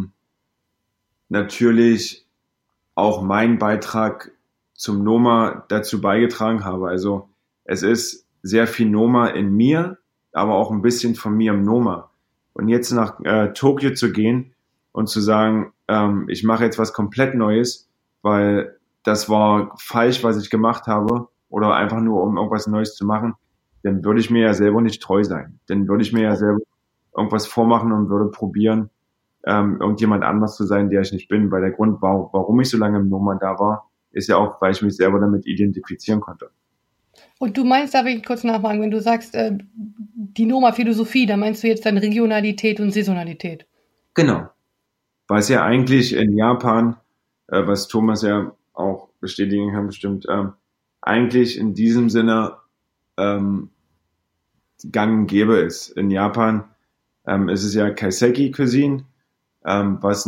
natürlich auch meinen Beitrag zum Noma dazu beigetragen habe. Also es ist sehr viel Noma in mir, aber auch ein bisschen von mir im Noma. Und jetzt nach Tokio zu gehen und zu sagen, ich mache jetzt was komplett Neues, weil das war falsch, was ich gemacht habe, oder einfach nur, um irgendwas Neues zu machen, dann würde ich mir ja selber nicht treu sein. Dann würde ich mir ja selber irgendwas vormachen und würde probieren, irgendjemand anders zu sein, der ich nicht bin. Weil der Grund, warum ich so lange im Noma da war, ist ja auch, weil ich mich selber damit identifizieren konnte. Und du meinst, da will ich kurz nachfragen, wenn du sagst, die Noma-Philosophie, da meinst du jetzt dann Regionalität und Saisonalität? Genau. Was ja eigentlich in Japan was Thomas ja auch bestätigen kann bestimmt, eigentlich in diesem Sinne gang und gäbe ist. In Japan ist es ja Kaiseki Cuisine, was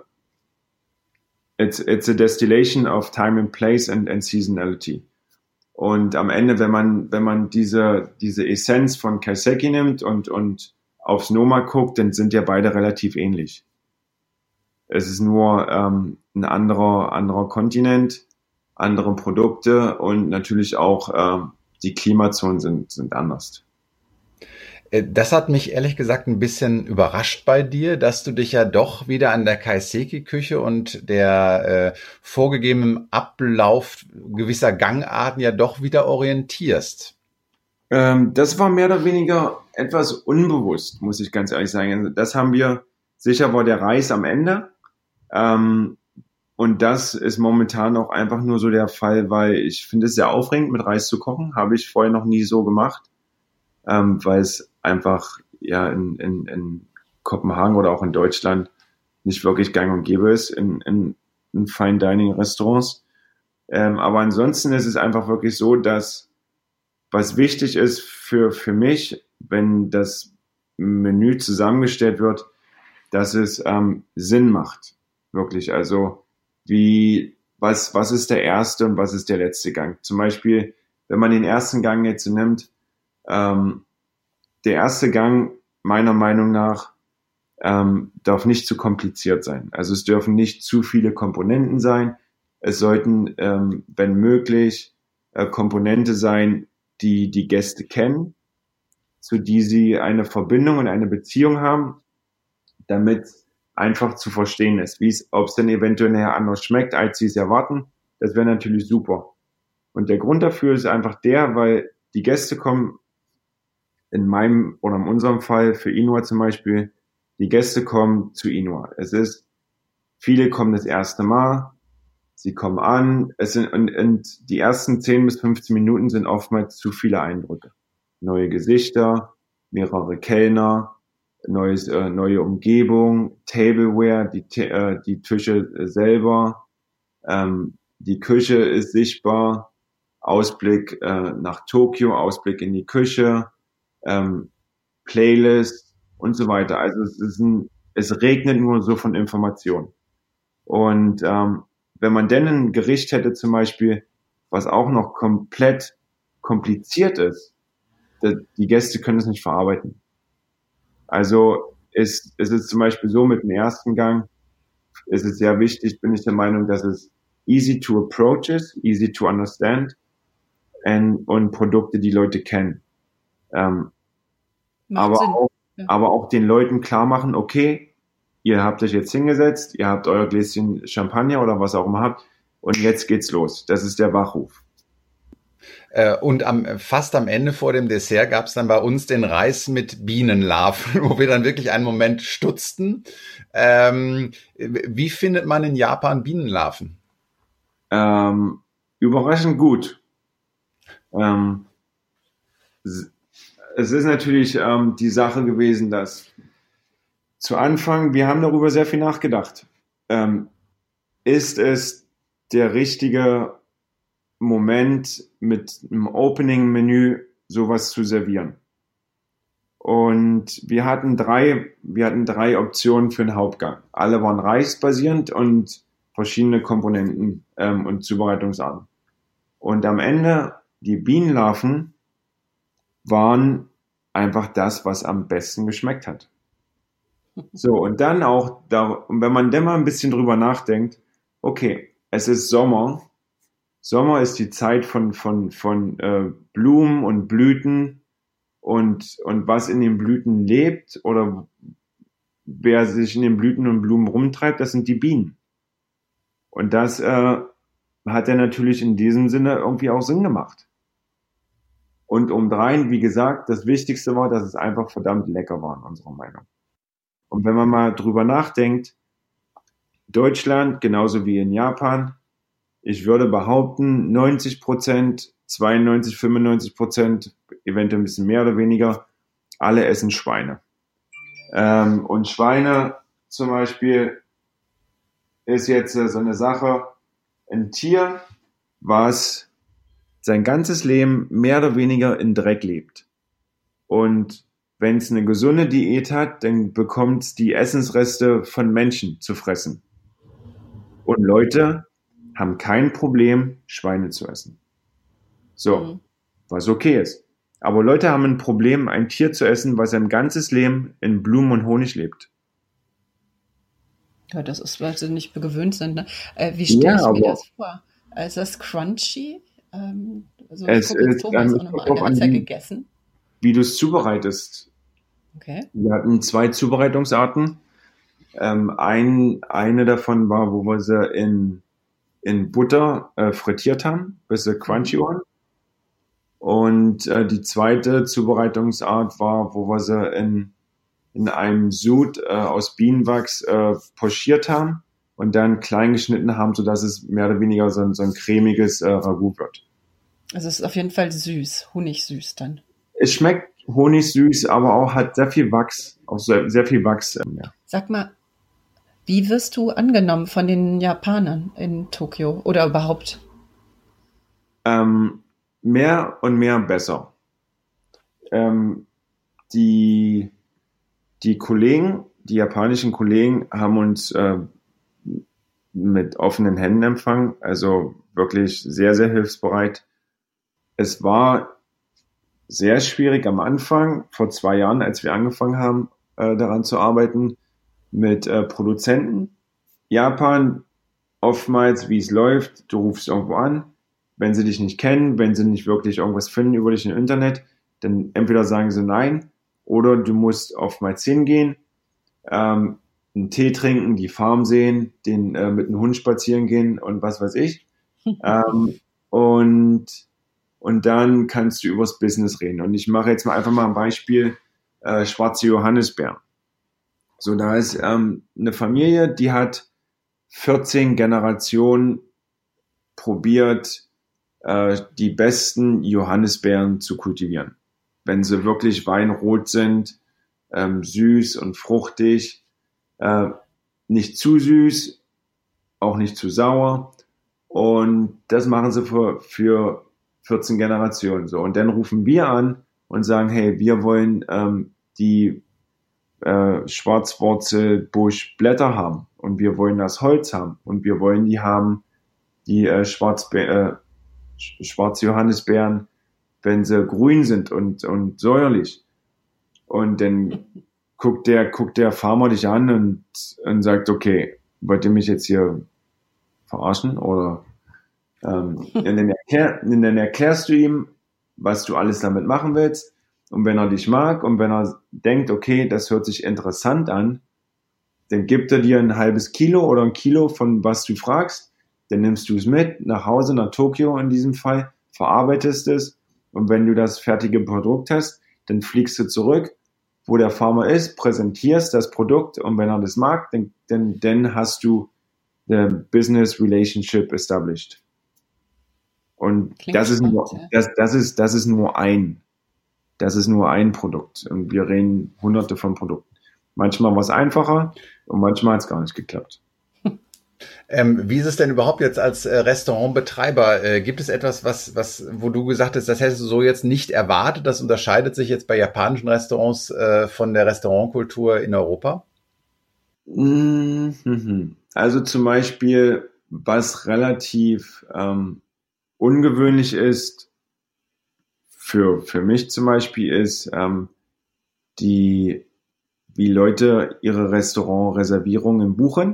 it's a distillation of time and place and seasonality. Und am Ende, wenn man diese Essenz von Kaiseki nimmt und aufs Noma guckt, dann sind ja beide relativ ähnlich. Es ist nur ein anderer Kontinent, andere Produkte und natürlich auch die Klimazonen sind anders. Das hat mich ehrlich gesagt ein bisschen überrascht bei dir, dass du dich ja doch wieder an der Kaiseki-Küche und der vorgegebenen Ablauf gewisser Gangarten ja doch wieder orientierst. Das war mehr oder weniger etwas unbewusst, muss ich ganz ehrlich sagen. Das haben wir, sicher war der Reis am Ende. Und das ist momentan auch einfach nur so der Fall, weil ich finde es sehr aufregend, mit Reis zu kochen. Habe ich vorher noch nie so gemacht, weil es einfach ja in Kopenhagen oder auch in Deutschland nicht wirklich gang und gäbe ist in Fine Dining Restaurants. Aber ansonsten ist es einfach wirklich so, dass was wichtig ist für mich, wenn das Menü zusammengestellt wird, dass es Sinn macht. Wirklich, also was ist der erste und was ist der letzte Gang? Zum Beispiel, wenn man den ersten Gang jetzt nimmt, der erste Gang meiner Meinung nach darf nicht zu kompliziert sein. Also es dürfen nicht zu viele Komponenten sein. Es sollten, wenn möglich, Komponente sein, die die Gäste kennen, zu die sie eine Verbindung und eine Beziehung haben, damit einfach zu verstehen ist, ob es denn eventuell nachher anders schmeckt, als sie es erwarten. Das wäre natürlich super. Und der Grund dafür ist einfach weil die Gäste kommen, in meinem oder in unserem Fall für Inua zum Beispiel, die Gäste kommen zu Inua. Viele kommen das erste Mal, sie kommen an, und die ersten 10 bis 15 Minuten sind oftmals zu viele Eindrücke. Neue Gesichter, mehrere Kellner, neue Umgebung, Tableware, die Tische selber, die Küche ist sichtbar, Ausblick nach Tokio, Ausblick in die Küche, Playlist und so weiter. Also es regnet nur so von Informationen. Und wenn man denn ein Gericht hätte zum Beispiel, was auch noch komplett kompliziert ist, die Gäste können es nicht verarbeiten. Also es ist zum Beispiel so, mit dem ersten Gang ist es sehr wichtig, bin ich der Meinung, dass es easy to approach ist, easy to understand und Produkte, die Leute kennen. Aber auch den Leuten klar machen, okay, ihr habt euch jetzt hingesetzt, ihr habt euer Gläschen Champagner oder was auch immer habt und jetzt geht's los. Das ist der Wachruf. Und fast am Ende vor dem Dessert gab es dann bei uns den Reis mit Bienenlarven, wo wir dann wirklich einen Moment stutzten. Wie findet man in Japan Bienenlarven? Überraschend gut. Es ist natürlich die Sache gewesen, dass zu Anfang, wir haben darüber sehr viel nachgedacht. Ist es der richtige Moment, mit einem Opening-Menü sowas zu servieren? Und wir hatten drei Optionen für den Hauptgang. Alle waren reisbasierend und verschiedene Komponenten und Zubereitungsarten. Und am Ende, die Bienenlarven waren einfach das, was am besten geschmeckt hat. So, und dann auch, wenn man dann mal ein bisschen drüber nachdenkt, okay, es ist Sommer. Sommer ist die Zeit von Blumen und Blüten und was in den Blüten lebt oder wer sich in den Blüten und Blumen rumtreibt, das sind die Bienen. Und das hat ja natürlich in diesem Sinne irgendwie auch Sinn gemacht. Und obendrein, wie gesagt, das Wichtigste war, dass es einfach verdammt lecker war, in unserer Meinung. Und wenn man mal drüber nachdenkt, Deutschland, genauso wie in Japan, ich würde behaupten, 90%, 92, 95%, eventuell ein bisschen mehr oder weniger, alle essen Schweine. Und Schweine zum Beispiel ist jetzt so eine Sache, ein Tier, was sein ganzes Leben mehr oder weniger in Dreck lebt. Und wenn es eine gesunde Diät hat, dann bekommt es die Essensreste von Menschen zu fressen. Und Leute haben kein Problem, Schweine zu essen. So, was okay ist. Aber Leute haben ein Problem, ein Tier zu essen, was sein ganzes Leben in Blumen und Honig lebt. Ja, das ist, weil sie nicht gewöhnt sind. Ne? Wie stelle ich mir das vor? Ist das crunchy? Also es ist, Thomas auch nochmal an, der hat's ja gegessen. Wie du es zubereitest. Okay. Wir hatten 2 Zubereitungsarten. Eine davon war, wo wir sie in Butter frittiert haben, bis sie crunchy waren. Und die zweite Zubereitungsart war, wo wir sie in einem Sud aus Bienenwachs pochiert haben und dann klein geschnitten haben, sodass es mehr oder weniger so ein cremiges Ragout wird. Also es ist auf jeden Fall süß, honigsüß dann. Es schmeckt honigsüß, aber auch hat sehr viel Wachs, auch sehr viel Wachs. Ja. Sag mal, wie wirst du angenommen von den Japanern in Tokio oder überhaupt? Mehr und mehr besser. Die Kollegen, die japanischen Kollegen haben uns mit offenen Händen empfangen, also wirklich sehr, sehr hilfsbereit. Es war sehr schwierig am Anfang, vor 2 Jahren, als wir angefangen haben, daran zu arbeiten, mit Produzenten. Japan, oftmals, wie es läuft, du rufst irgendwo an, wenn sie dich nicht kennen, wenn sie nicht wirklich irgendwas finden über dich im Internet, dann entweder sagen sie nein, oder du musst oftmals hingehen, einen Tee trinken, die Farm sehen, mit einem Hund spazieren gehen und was weiß ich. Und dann kannst du übers Business reden. Und ich mache jetzt mal einfach mal ein Beispiel, schwarze Johannisbeeren. So, da ist eine Familie, die hat 14 Generationen probiert, die besten Johannisbeeren zu kultivieren. Wenn sie wirklich weinrot sind, süß und fruchtig, nicht zu süß, auch nicht zu sauer. Und das machen sie für 14 Generationen so. Und dann rufen wir an und sagen, hey, wir wollen die Schwarzwurzelbuschblätter haben und wir wollen das Holz haben und wir wollen die haben, die schwarze Johannisbeeren, wenn sie grün sind und säuerlich. Und dann guckt der Farmer dich an und sagt, okay, wollt ihr mich jetzt hier verarschen? Oder und dann erklärst du ihm, was du alles damit machen willst. Und wenn er dich mag und wenn er denkt, okay, das hört sich interessant an, dann gibt er dir ein halbes Kilo oder ein Kilo von was du fragst. Dann nimmst du es mit nach Hause, nach Tokio in diesem Fall, verarbeitest es. Und wenn du das fertige Produkt hast, dann fliegst du zurück, wo der Farmer ist, präsentierst das Produkt und wenn er das mag, dann hast du the business relationship established. Und das ist nur ein Produkt. Und wir reden hunderte von Produkten. Manchmal war es einfacher und manchmal hat es gar nicht geklappt. Wie ist es denn überhaupt jetzt als Restaurantbetreiber? Gibt es etwas, wo du gesagt hast, das hättest du so jetzt nicht erwartet? Das unterscheidet sich jetzt bei japanischen Restaurants von der Restaurantkultur in Europa? Also zum Beispiel, was relativ ungewöhnlich ist, für mich zum Beispiel ist, wie Leute ihre Restaurantreservierungen buchen.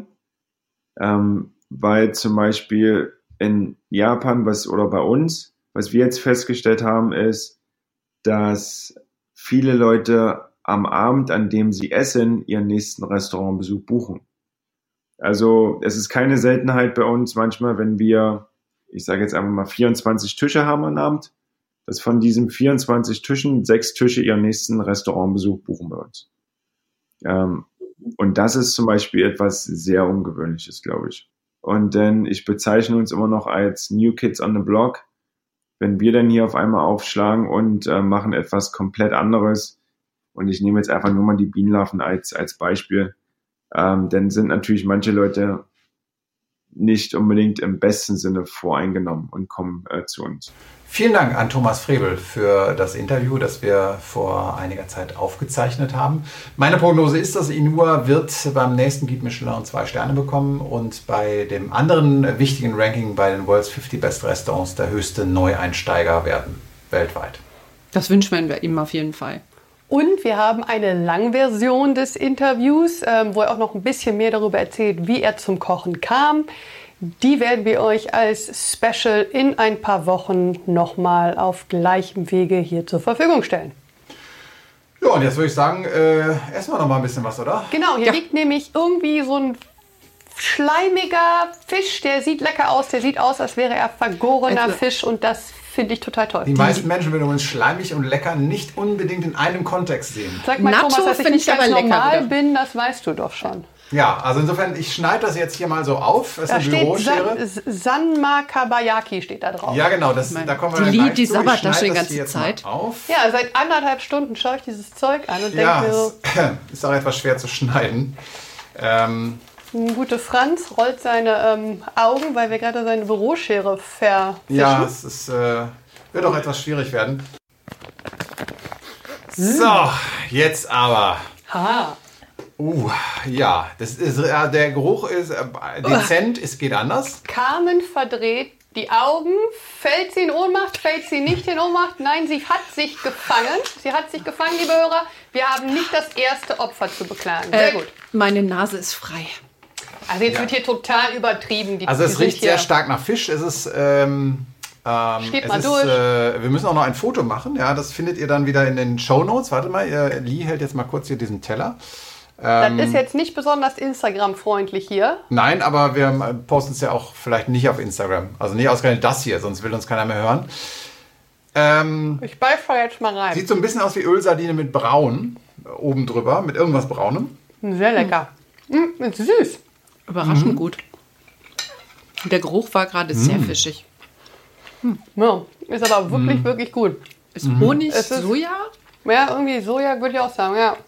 Weil zum Beispiel in Japan oder bei uns, was wir jetzt festgestellt haben, ist, dass viele Leute am Abend, an dem sie essen, ihren nächsten Restaurantbesuch buchen. Also es ist keine Seltenheit bei uns manchmal, wenn wir, ich sage jetzt einfach mal 24 Tische haben am Abend, dass von diesen 24 Tischen 6 Tische ihren nächsten Restaurantbesuch buchen bei uns. Und das ist zum Beispiel etwas sehr Ungewöhnliches, glaube ich. Und denn ich bezeichne uns immer noch als New Kids on the Block. Wenn wir dann hier auf einmal aufschlagen und machen etwas komplett anderes, und ich nehme jetzt einfach nur mal die Bienenlarven als Beispiel, dann sind natürlich manche Leute nicht unbedingt im besten Sinne voreingenommen und kommen zu uns. Vielen Dank an Thomas Frebel für das Interview, das wir vor einiger Zeit aufgezeichnet haben. Meine Prognose ist, dass Inua wird beim nächsten Guide Michelin 2 Sterne bekommen und bei dem anderen wichtigen Ranking bei den World's 50 Best Restaurants der höchste Neueinsteiger werden, weltweit. Das wünschen wir ihm auf jeden Fall. Und wir haben eine Langversion des Interviews, wo er auch noch ein bisschen mehr darüber erzählt, wie er zum Kochen kam. Die werden wir euch als Special in ein paar Wochen nochmal auf gleichem Wege hier zur Verfügung stellen. Ja, und jetzt würde ich sagen, essen wir noch mal ein bisschen was, oder? Genau, hier liegt nämlich irgendwie so ein schleimiger Fisch, der sieht lecker aus, der sieht aus, als wäre er vergorener Fisch und das finde ich total toll. Die meisten Menschen würden übrigens schleimig und lecker nicht unbedingt in einem Kontext sehen. Sag mal, Nacho Thomas, dass ich nicht find ich ganz aber lecker normal wieder. bin, das weißt du doch schon. Ja, also insofern, ich schneide das jetzt hier mal so auf. Das ist Da eine steht Büroschere. Sanma Kabayaki steht da drauf. Ja, genau, da kommen wir Die dann liebt gleich die zu. Ich Sabbertasche schneide die das ganze hier jetzt mal Zeit. auf. Ja, seit 1,5 Stunden schaue ich dieses Zeug an und Ja, denke so, ist auch etwas schwer zu schneiden. ein guter Franz rollt seine Augen, weil wir gerade seine Büroschere verfischen. Ja, es ist, wird auch etwas schwierig werden. So, jetzt aber. Ha. Ja, das ist, der Geruch ist dezent, es geht anders. Carmen verdreht die Augen. Fällt sie in Ohnmacht? Fällt sie nicht in Ohnmacht? Nein, sie hat sich gefangen. Sie hat sich gefangen, liebe Hörer. Wir haben nicht das erste Opfer zu beklagen. Sehr gut. Meine Nase ist frei. Also jetzt wird hier total übertrieben. Also es die sind riecht hier- sehr stark nach Fisch. Es ist, Steht mal durch. wir müssen auch noch ein Foto machen. Ja, das findet ihr dann wieder in den Shownotes. Warte mal, Lee hält jetzt mal kurz hier diesen Teller. Das ist jetzt nicht besonders Instagram-freundlich hier. Nein, aber wir posten es ja auch vielleicht nicht auf Instagram. Also nicht ausgerechnet das hier, sonst will uns keiner mehr hören. Ich beiß da jetzt mal rein. Sieht so ein bisschen aus wie Ölsardine mit Braun oben drüber, mit irgendwas Braunem. Sehr lecker. Ist süß. Überraschend gut. Der Geruch war gerade sehr fischig. Ja, ist aber wirklich, wirklich gut. Ist Honig, Es ist- Soja? Ja, irgendwie Soja würde ich auch sagen, ja.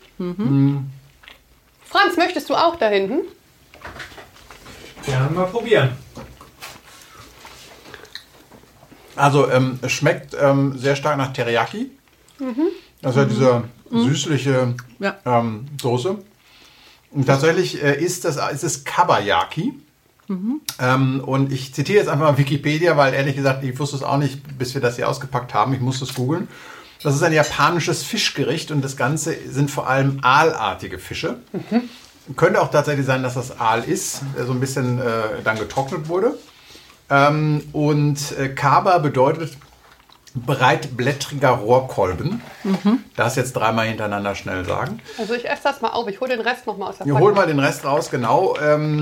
Franz, möchtest du auch da hinten? Ja, mal probieren. Also es schmeckt sehr stark nach Teriyaki. Also diese süßliche Ja. Soße. Und tatsächlich ist es Kabayaki. Und ich zitiere jetzt einfach mal Wikipedia, weil ehrlich gesagt, ich wusste es auch nicht, bis wir das hier ausgepackt haben. Ich musste es googeln. Das ist ein japanisches Fischgericht und das Ganze sind vor allem aalartige Fische. Könnte auch tatsächlich sein, dass das Aal ist, der so ein bisschen dann getrocknet wurde. Und Kaba bedeutet breitblättriger Rohrkolben. Das jetzt dreimal hintereinander schnell sagen. Also ich esse das mal auf. Ich hole den Rest nochmal aus der Wir holen mal den Rest raus, genau.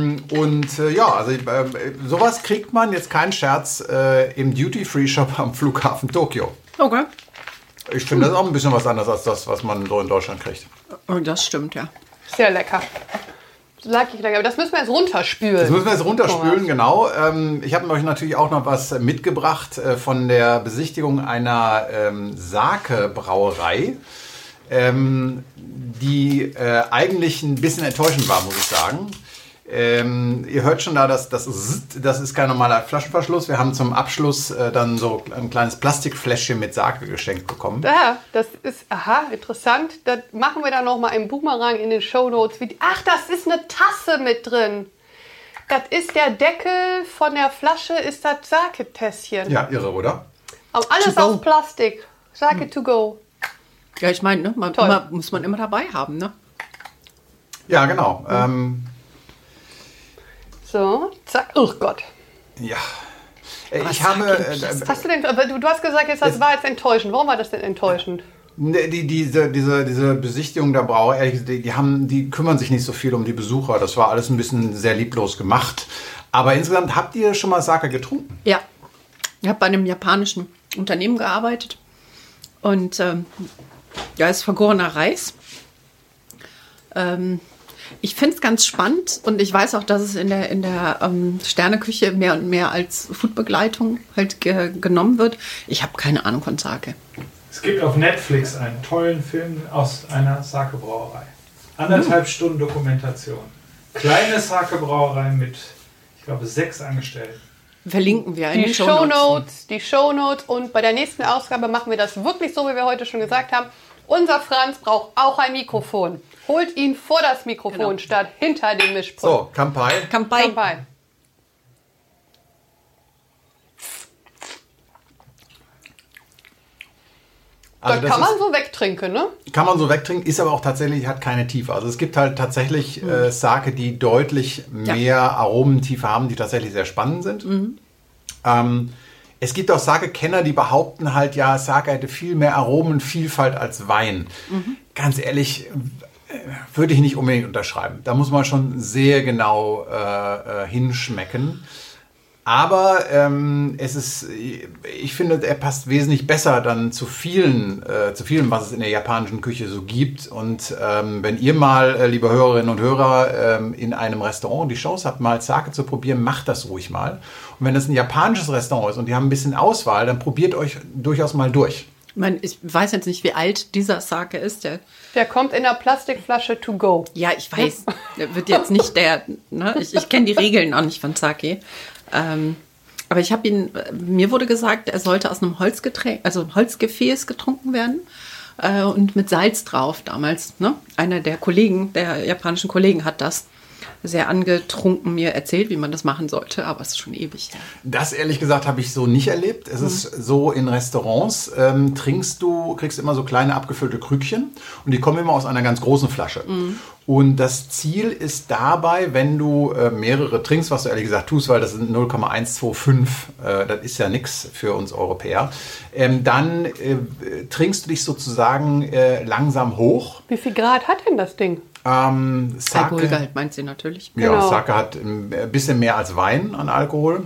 Sowas kriegt man, jetzt kein Scherz, im Duty-Free-Shop am Flughafen Tokio. Okay. Ich finde das auch ein bisschen was anderes als das, was man so in Deutschland kriegt. Oh, das stimmt, ja. Sehr lecker. Sag ich gleich, aber das müssen wir jetzt runterspülen. Das müssen wir jetzt runterspülen, Thomas. genau. Ich habe euch natürlich auch noch was mitgebracht von der Besichtigung einer Sake-Brauerei, die eigentlich ein bisschen enttäuschend war, muss ich sagen. Ihr hört schon da, das ist kein normaler Flaschenverschluss. Wir haben zum Abschluss dann so ein kleines Plastikfläschchen mit Sake geschenkt bekommen. Ja, das ist, interessant. Da machen wir dann nochmal einen Boomerang in den Shownotes. Ach, das ist eine Tasse mit drin. Das ist der Deckel von der Flasche, ist das Sake-Tässchen. Ja, irre, oder? Aber alles To go. aus Plastik. Sake to go. Ja, ich meine, ne, Toll. muss man immer dabei haben, ne? Ja, genau. So, zack. Oh Gott. Ja. Ich habe... Hast du denn, aber du hast gesagt, das war jetzt enttäuschend. Warum war das denn enttäuschend? Diese Besichtigung der Brauer, ehrlich gesagt, die kümmern sich nicht so viel um die Besucher. Das war alles ein bisschen sehr lieblos gemacht. Aber insgesamt, habt ihr schon mal Sake getrunken? Ja. Ich habe bei einem japanischen Unternehmen gearbeitet. Und ja, ist vergorener Reis. Ich finde es ganz spannend und ich weiß auch, dass es in der Sterneküche mehr und mehr als Foodbegleitung halt genommen wird. Ich habe keine Ahnung von Sake. Es gibt auf Netflix einen tollen Film aus einer Sake-Brauerei. 1,5 Stunden Dokumentation. Kleine Sake-Brauerei mit Ich glaube 6 Angestellten. Verlinken wir in Die den Shownotes. Shownotes. Und bei der nächsten Ausgabe machen wir das wirklich so, wie wir heute schon gesagt haben. Unser Franz braucht auch ein Mikrofon. Holt ihn vor das Mikrofon statt hinter dem Mischpult. So, Kampai. Kampai. Also das kann man so wegtrinken, ne? Kann man so wegtrinken, ist aber auch tatsächlich, hat keine Tiefe. Also es gibt halt tatsächlich Sake, die deutlich mehr Aromentiefe haben, die tatsächlich sehr spannend sind. Es gibt auch Sake-Kenner, die behaupten halt, ja, Sake hätte viel mehr Aromenvielfalt als Wein. Ganz ehrlich, würde ich nicht unbedingt unterschreiben. Da muss man schon sehr genau hinschmecken. Aber ich finde, er passt wesentlich besser dann zu vielem, was es in der japanischen Küche so gibt. Und wenn ihr mal, liebe Hörerinnen und Hörer, in einem Restaurant die Chance habt, mal Sake zu probieren, macht das ruhig mal. Und wenn es ein japanisches Restaurant ist und die haben ein bisschen Auswahl, dann probiert euch durchaus mal durch. Ich weiß jetzt nicht, wie alt dieser Sake ist. Der kommt in der Plastikflasche to go. Ja, ich weiß. Der wird jetzt nicht ich kenne die Regeln auch nicht von Sake. Aber mir wurde gesagt, er sollte aus einem Holzgefäß getrunken werden und mit Salz drauf damals. Ne? Einer der japanischen Kollegen hat das sehr angetrunken mir erzählt, wie man das machen sollte, aber es ist schon ewig. Ja. Das, ehrlich gesagt, habe ich so nicht erlebt. Es ist so, in Restaurants kriegst du immer so kleine abgefüllte Krügchen und die kommen immer aus einer ganz großen Flasche. Und das Ziel ist dabei, wenn du mehrere trinkst, was du ehrlich gesagt tust, weil das sind 0,125, das ist ja nichts für uns Europäer, dann trinkst du dich sozusagen langsam hoch. Wie viel Grad hat denn das Ding? Alkoholgehalt meint sie natürlich. Ja, genau. Sake hat ein bisschen mehr als Wein an Alkohol.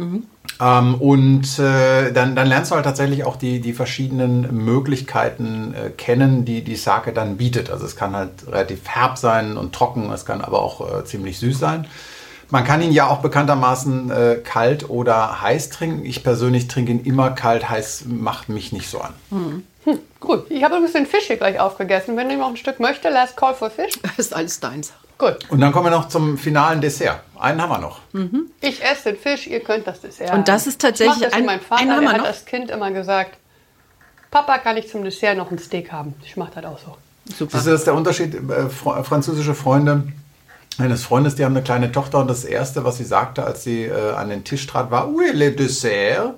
Und dann lernst du halt tatsächlich auch die verschiedenen Möglichkeiten kennen, die Sake dann bietet. Also es kann halt relativ herb sein und trocken, es kann aber auch ziemlich süß sein. Man kann ihn ja auch bekanntermaßen kalt oder heiß trinken. Ich persönlich trinke ihn immer kalt, heiß macht mich nicht so an. Gut, ich habe übrigens den Fisch hier gleich aufgegessen. Wenn ihr noch ein Stück möchte, last call for fish. Das ist alles deins. Gut. Und dann kommen wir noch zum finalen Dessert. Einen haben wir noch. Ich esse den Fisch, ihr könnt das Dessert. Und das ist tatsächlich ich mach das wie mein Vater, einen haben wir der noch. hat als Kind immer gesagt, Papa, kann ich zum Dessert noch ein Steak haben? Ich mache das auch so. Super. Siehst du, das ist der Unterschied. Französische Freunde eines Freundes, die haben eine kleine Tochter und das Erste, was sie sagte, als sie an den Tisch trat, war, où est le dessert?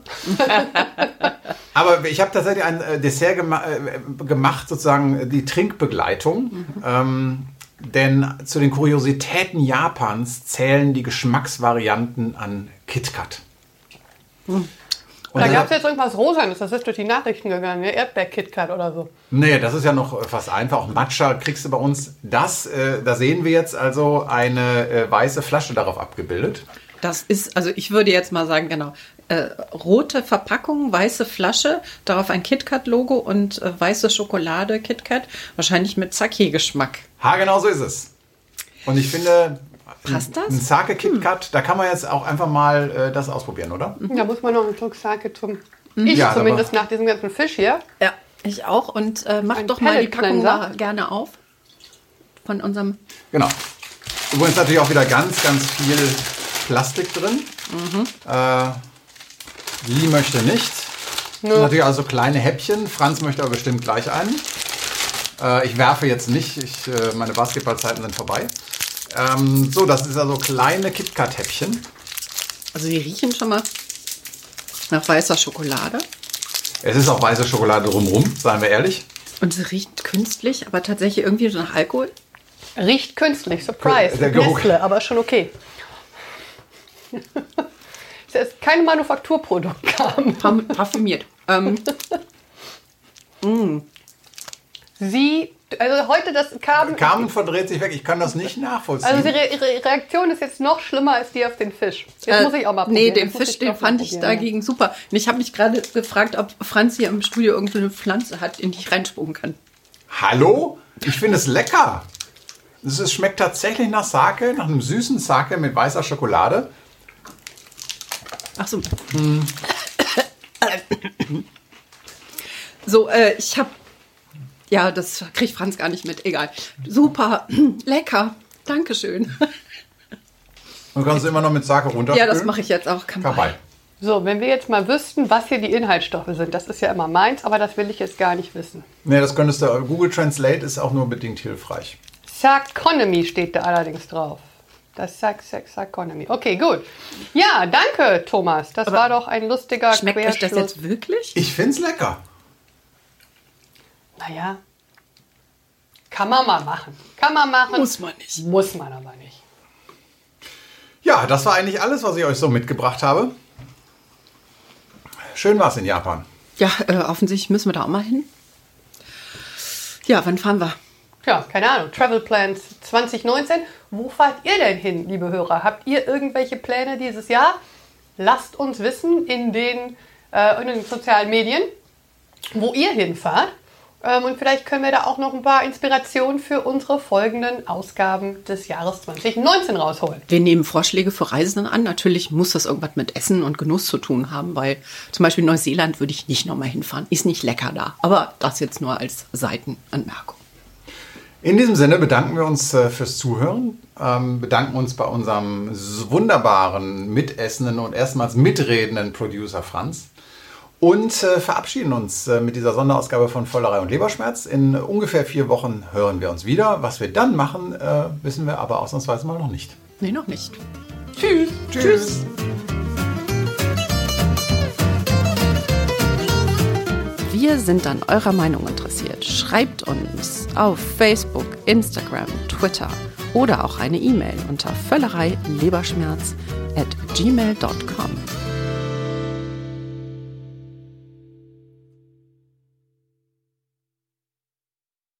Aber ich habe tatsächlich ein Dessert gemacht, sozusagen die Trinkbegleitung. Denn zu den Kuriositäten Japans zählen die Geschmacksvarianten an KitKat. Da gab es jetzt irgendwas Rosanes, das ist durch die Nachrichten gegangen, ne? Erdbeer-KitKat oder so. Nee, das ist ja noch fast einfach. Auch Matcha kriegst du bei uns. Da sehen wir jetzt also eine weiße Flasche darauf abgebildet. Das ist, also ich würde jetzt mal sagen, genau, rote Verpackung, weiße Flasche, darauf ein KitKat-Logo und weiße Schokolade KitKat, wahrscheinlich mit Sake-Geschmack. Ha, genau so ist es. Und ich finde, passt das? Ein Sake KitKat, da kann man jetzt auch einfach mal das ausprobieren, oder? Da muss man noch einen Schluck Sake zumindest nach diesem ganzen Fisch hier. Ja, ich auch. Und mach Ein doch mal die Packung Pellet-Cleanser. mal gerne auf. Von unserem... Genau. Übrigens natürlich auch wieder ganz, ganz viel Plastik drin. Lee möchte nicht. Das sind natürlich also kleine Häppchen. Franz möchte aber bestimmt gleich einen. Ich werfe jetzt nicht. Meine Basketballzeiten sind vorbei. So, das ist also kleine KitKat-Häppchen. Also die riechen schon mal nach weißer Schokolade. Es ist auch weiße Schokolade drumherum, seien wir ehrlich. Und sie riecht künstlich, aber tatsächlich irgendwie so nach Alkohol. Riecht künstlich, Surprise. Der Geruch. Nestle, aber schon okay. Es ist kein Manufakturprodukt. Parfümiert. Also heute das Carmen verdreht sich weg, ich kann das nicht nachvollziehen. Also ihre Reaktion ist jetzt noch schlimmer als die auf den Fisch. Jetzt muss ich auch mal probieren. Nee, den Fisch, den fand ich dagegen super. Und ich habe mich gerade gefragt, ob Franz hier im Studio irgendeine Pflanze hat, in die ich reinspucken kann. Hallo? Ich finde es lecker. Es schmeckt tatsächlich nach Sake, nach einem süßen Sake mit weißer Schokolade. Ach so. So, ich habe... Ja, das kriegt Franz gar nicht mit. Egal. Super. Lecker. Dankeschön. Du kannst immer noch mit Sake runterspülen. Ja, das mache ich jetzt auch. Kampai. So, wenn wir jetzt mal wüssten, was hier die Inhaltsstoffe sind, das ist ja immer meins, aber das will ich jetzt gar nicht wissen. Nee, das könntest du, Google Translate ist auch nur bedingt hilfreich. Saconomy steht da allerdings drauf. Das Saconomy. Okay, gut. Ja, danke, Thomas. Das war doch ein lustiger Schmeckt euch das Querschluss. jetzt wirklich? Ich find's lecker. Naja, kann man mal machen. Kann man machen. Muss man nicht. Muss man aber nicht. Ja, das war eigentlich alles, was ich euch so mitgebracht habe. Schön war's in Japan. Ja, offensichtlich müssen wir da auch mal hin. Ja, wann fahren wir? Ja, keine Ahnung. Travel Plans 2019. Wo fahrt ihr denn hin, liebe Hörer? Habt ihr irgendwelche Pläne dieses Jahr? Lasst uns wissen in den sozialen Medien, wo ihr hinfahrt. Und vielleicht können wir da auch noch ein paar Inspirationen für unsere folgenden Ausgaben des Jahres 2019 rausholen. Wir nehmen Vorschläge für Reisenden an. Natürlich muss das irgendwas mit Essen und Genuss zu tun haben, weil zum Beispiel Neuseeland würde ich nicht nochmal hinfahren. Ist nicht lecker da. Aber das jetzt nur als Seitenanmerkung. In diesem Sinne bedanken wir uns fürs Zuhören, bedanken uns bei unserem wunderbaren, mitessenden und erstmals mitredenden Producer Franz und verabschieden uns mit dieser Sonderausgabe von Völlerei und Leberschmerz. In ungefähr 4 Wochen hören wir uns wieder. Was wir dann machen, wissen wir aber ausnahmsweise mal noch nicht. Nee, noch nicht. Tschüss. Tschüss. Wir sind an eurer Meinung interessiert. Schreibt uns auf Facebook, Instagram, Twitter oder auch eine E-Mail unter völlereileberschmerz@gmail.com.